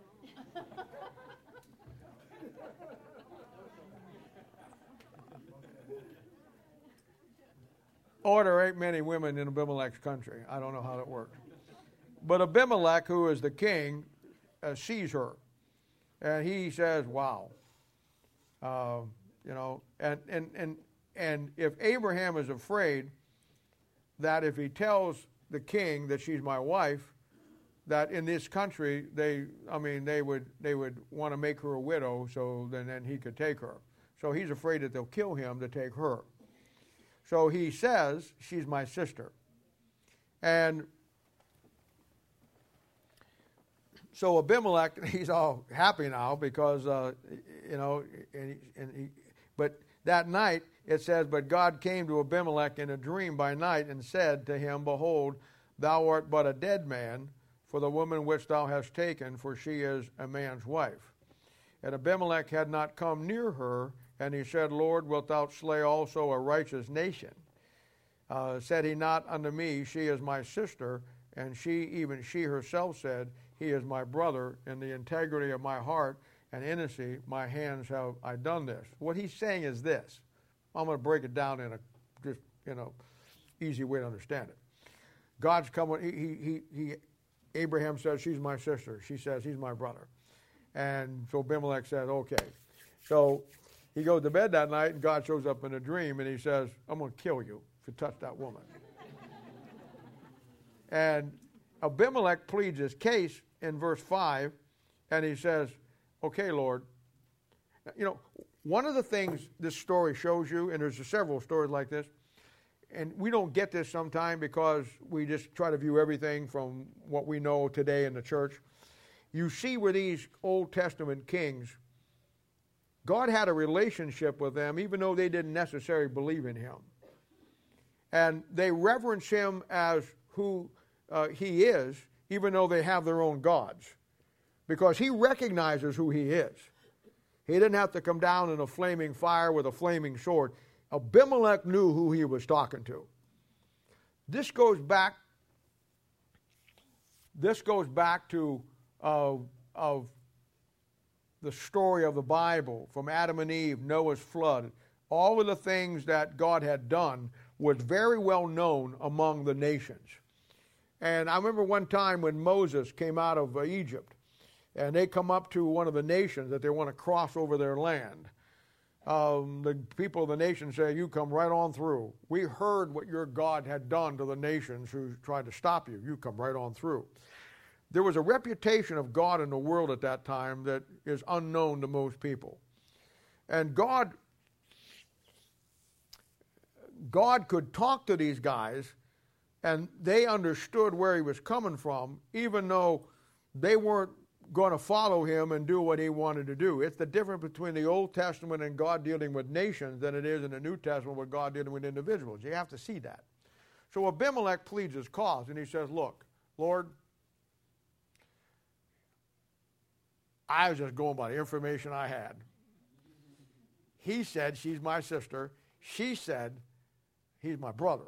A: Or there ain't many women in Abimelech's country. I don't know how that works. But Abimelech, who is the king, uh, sees her. And he says, wow. Uh, you know, and, and, and, and if Abraham is afraid that if he tells the king that she's my wife, that in this country, they, I mean, they would, they would want to make her a widow so then, then he could take her. So he's afraid that they'll kill him to take her. So he says, she's my sister. And so Abimelech, he's all happy now because, uh, you know, and he, and he, but that night it says, but God came to Abimelech in a dream by night and said to him, behold, thou art but a dead man for the woman which thou hast taken, for she is a man's wife. And Abimelech had not come near her, and he said, Lord, wilt thou slay also a righteous nation? Uh, said he not unto me, she is my sister, and she, even she herself said, he is my brother, in the integrity of my heart and innocency, my hands have I done this. What he's saying is this. I'm going to break it down in a just, you know, easy way to understand it. God's coming, he, he, he, Abraham says, she's my sister. She says, he's my brother. And so Abimelech says, okay. So he goes to bed that night, and God shows up in a dream, and he says, I'm going to kill you if you touch that woman. And Abimelech pleads his case in verse five, and he says, okay, Lord. You know, one of the things this story shows you, and there's several stories like this, and we don't get this sometime because we just try to view everything from what we know today in the church. You see where these Old Testament kings, God had a relationship with them even though they didn't necessarily believe in him. And they reverence him as who uh, he is, even though they have their own gods. Because he recognizes who he is. He didn't have to come down in a flaming fire with a flaming sword. Abimelech knew who he was talking to. This goes back, this goes back to uh, of the story of the Bible, from Adam and Eve, Noah's flood. All of the things that God had done was very well known among the nations. And I remember one time when Moses came out of uh, Egypt, and they come up to one of the nations that they want to cross over their land. Um, the people of the nation say, you come right on through. We heard what your God had done to the nations who tried to stop you. You come right on through. There was a reputation of God in the world at that time that is unknown to most people. And God, God could talk to these guys, and they understood where he was coming from, even though they weren't going to follow him and do what he wanted to do. It's the difference between the Old Testament and God dealing with nations than it is in the New Testament with God dealing with individuals. You have to see that. So Abimelech pleads his cause, and he says, look, Lord, I was just going by the information I had. He said she's my sister. She said he's my brother.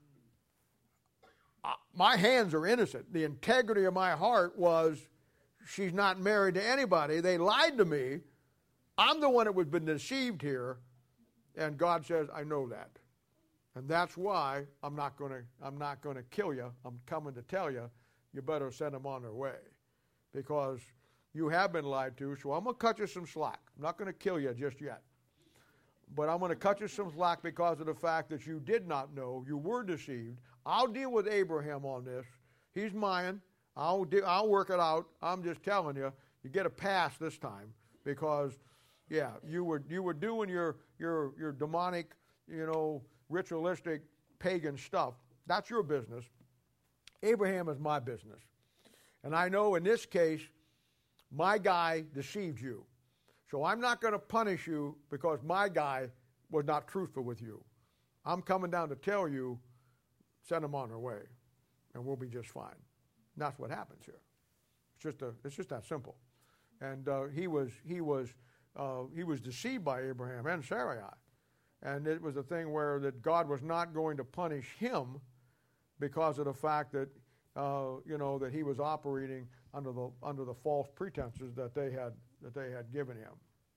A: Uh, my hands are innocent. The integrity of my heart was she's not married to anybody. They lied to me. I'm the one that was been deceived here. And God says, I know that. And that's why I'm not going to I'm not going to kill you. I'm coming to tell you, you better send them on their way. Because you have been lied to, so I'm going to cut you some slack. I'm not going to kill you just yet. But I'm going to cut you some slack because of the fact that you did not know, you were deceived. I'll deal with Abraham on this. He's mine. I'll do, I'll work it out. I'm just telling you, you get a pass this time because, yeah, you were you were doing your your your demonic, you know, ritualistic pagan stuff. That's your business. Abraham is my business, and I know in this case, my guy deceived you, so I'm not going to punish you because my guy was not truthful with you. I'm coming down to tell you, send them on their way, and we'll be just fine. And that's what happens here. It's just a, it's just that simple. And uh, he was he was uh, he was deceived by Abraham and Sarai, and it was a thing where that God was not going to punish him because of the fact that uh, you know that he was operating under the under the false pretenses that they had that they had given him.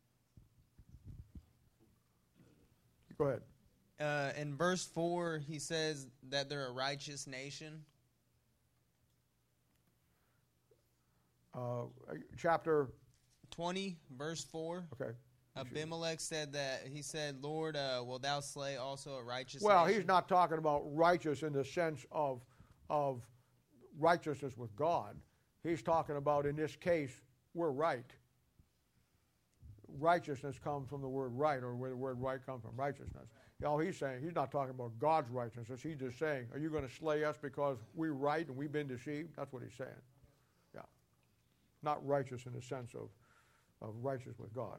A: Go ahead.
C: Uh, in verse four, he says that they're a righteous nation.
A: Uh, chapter
C: twenty, verse four.
A: Okay.
C: Abimelech said that, he said, Lord, uh, will thou slay also a righteous
A: Well,
C: nation?
A: he's not talking about righteous in the sense of, of righteousness with God. He's talking about, in this case, we're right. Righteousness comes from the word right, or where the word right comes from, righteousness. All he's saying, he's not talking about God's righteousness. He's just saying, are you going to slay us because we're right and we've been deceived? That's what he's saying. Yeah. Not righteous in the sense of, of righteous with God.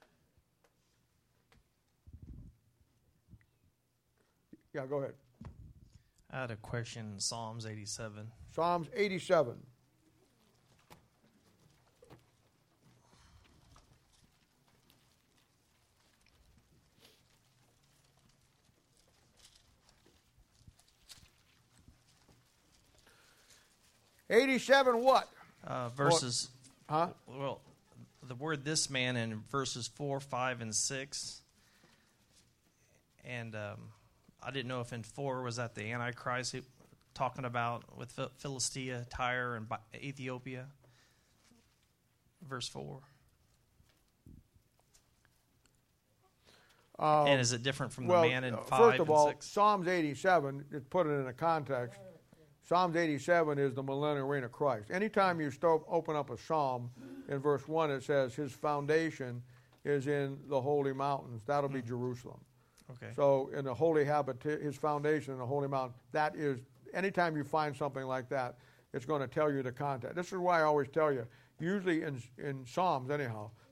A: Yeah, go ahead.
I: I had a question in Psalms eighty-seven.
A: Psalms eighty-seven. eighty-seven what?
I: Uh, verses.
A: Huh?
I: Well, the word "this man" in verses four, five, and six. And um, I didn't know if in four was that the Antichrist he, talking about with Philistia, Tyre, and Ethiopia. Verse four.
A: Uh,
I: and is it different from
A: well,
I: the man in five
A: first of
I: and
A: all,
I: six?
A: Psalms eighty-seven, to put it in a context, Psalms eighty-seven is the millennial reign of Christ. Anytime you start, open up a psalm, in verse one it says his foundation is in the holy mountains. That'll be Jerusalem.
I: Okay.
A: So in the holy habit, his foundation in the holy mountain, that is, anytime you find something like that, it's going to tell you the context. This is why I always tell you, usually in, in Psalms anyhow,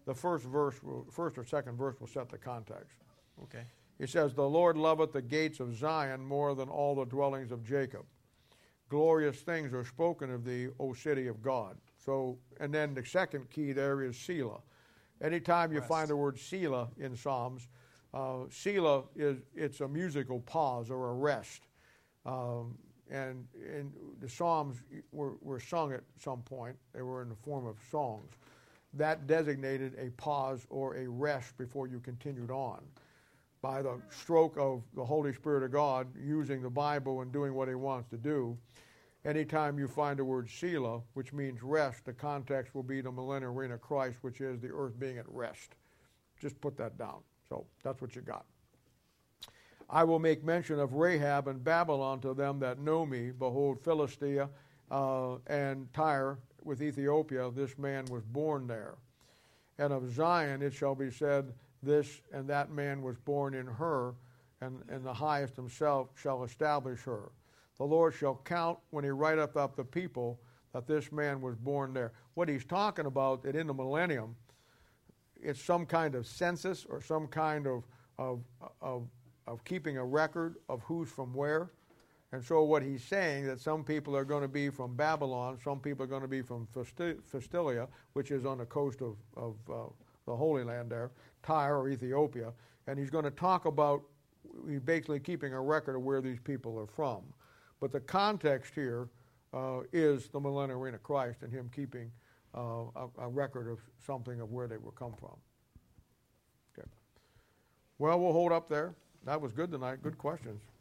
A: the first verse, will, first or second verse will set the context.
I: Okay.
A: It says, "The Lord loveth the gates of Zion more than all the dwellings of Jacob. Glorious things are spoken of thee, O city of God." So, and then the second key there is Selah. Anytime you
I: Rest.
A: find the word Selah in Psalms, uh, Selah is it's a musical pause or a rest. Um, and, and the Psalms were, were sung at some point. They were in the form of songs. That designated a pause or a rest before you continued on. By the stroke of the Holy Spirit of God using the Bible and doing what he wants to do, anytime you find the word Selah, which means rest, the context will be the millennial reign of Christ, which is the earth being at rest. Just put that down. So that's what you got. "I will make mention of Rahab and Babylon to them that know me. Behold, Philistia uh, and Tyre with Ethiopia, this man was born there. And of Zion it shall be said, this and that man was born in her, and, and the highest himself shall establish her. The Lord shall count when he writeth up the people that this man was born there." What he's talking about, that in the millennium, it's some kind of census or some kind of, of, of, of keeping a record of who's from where. And so what he's saying, that some people are going to be from Babylon, some people are going to be from Philistia, which is on the coast of, of uh, the Holy Land there, Tyre or Ethiopia. And he's going to talk about, he's basically keeping a record of where these people are from. But the context here uh, is the millennial reign of Christ and him keeping uh, a, a record of something of where they were come from. Okay. Well, we'll hold up there. That was good tonight. Good questions.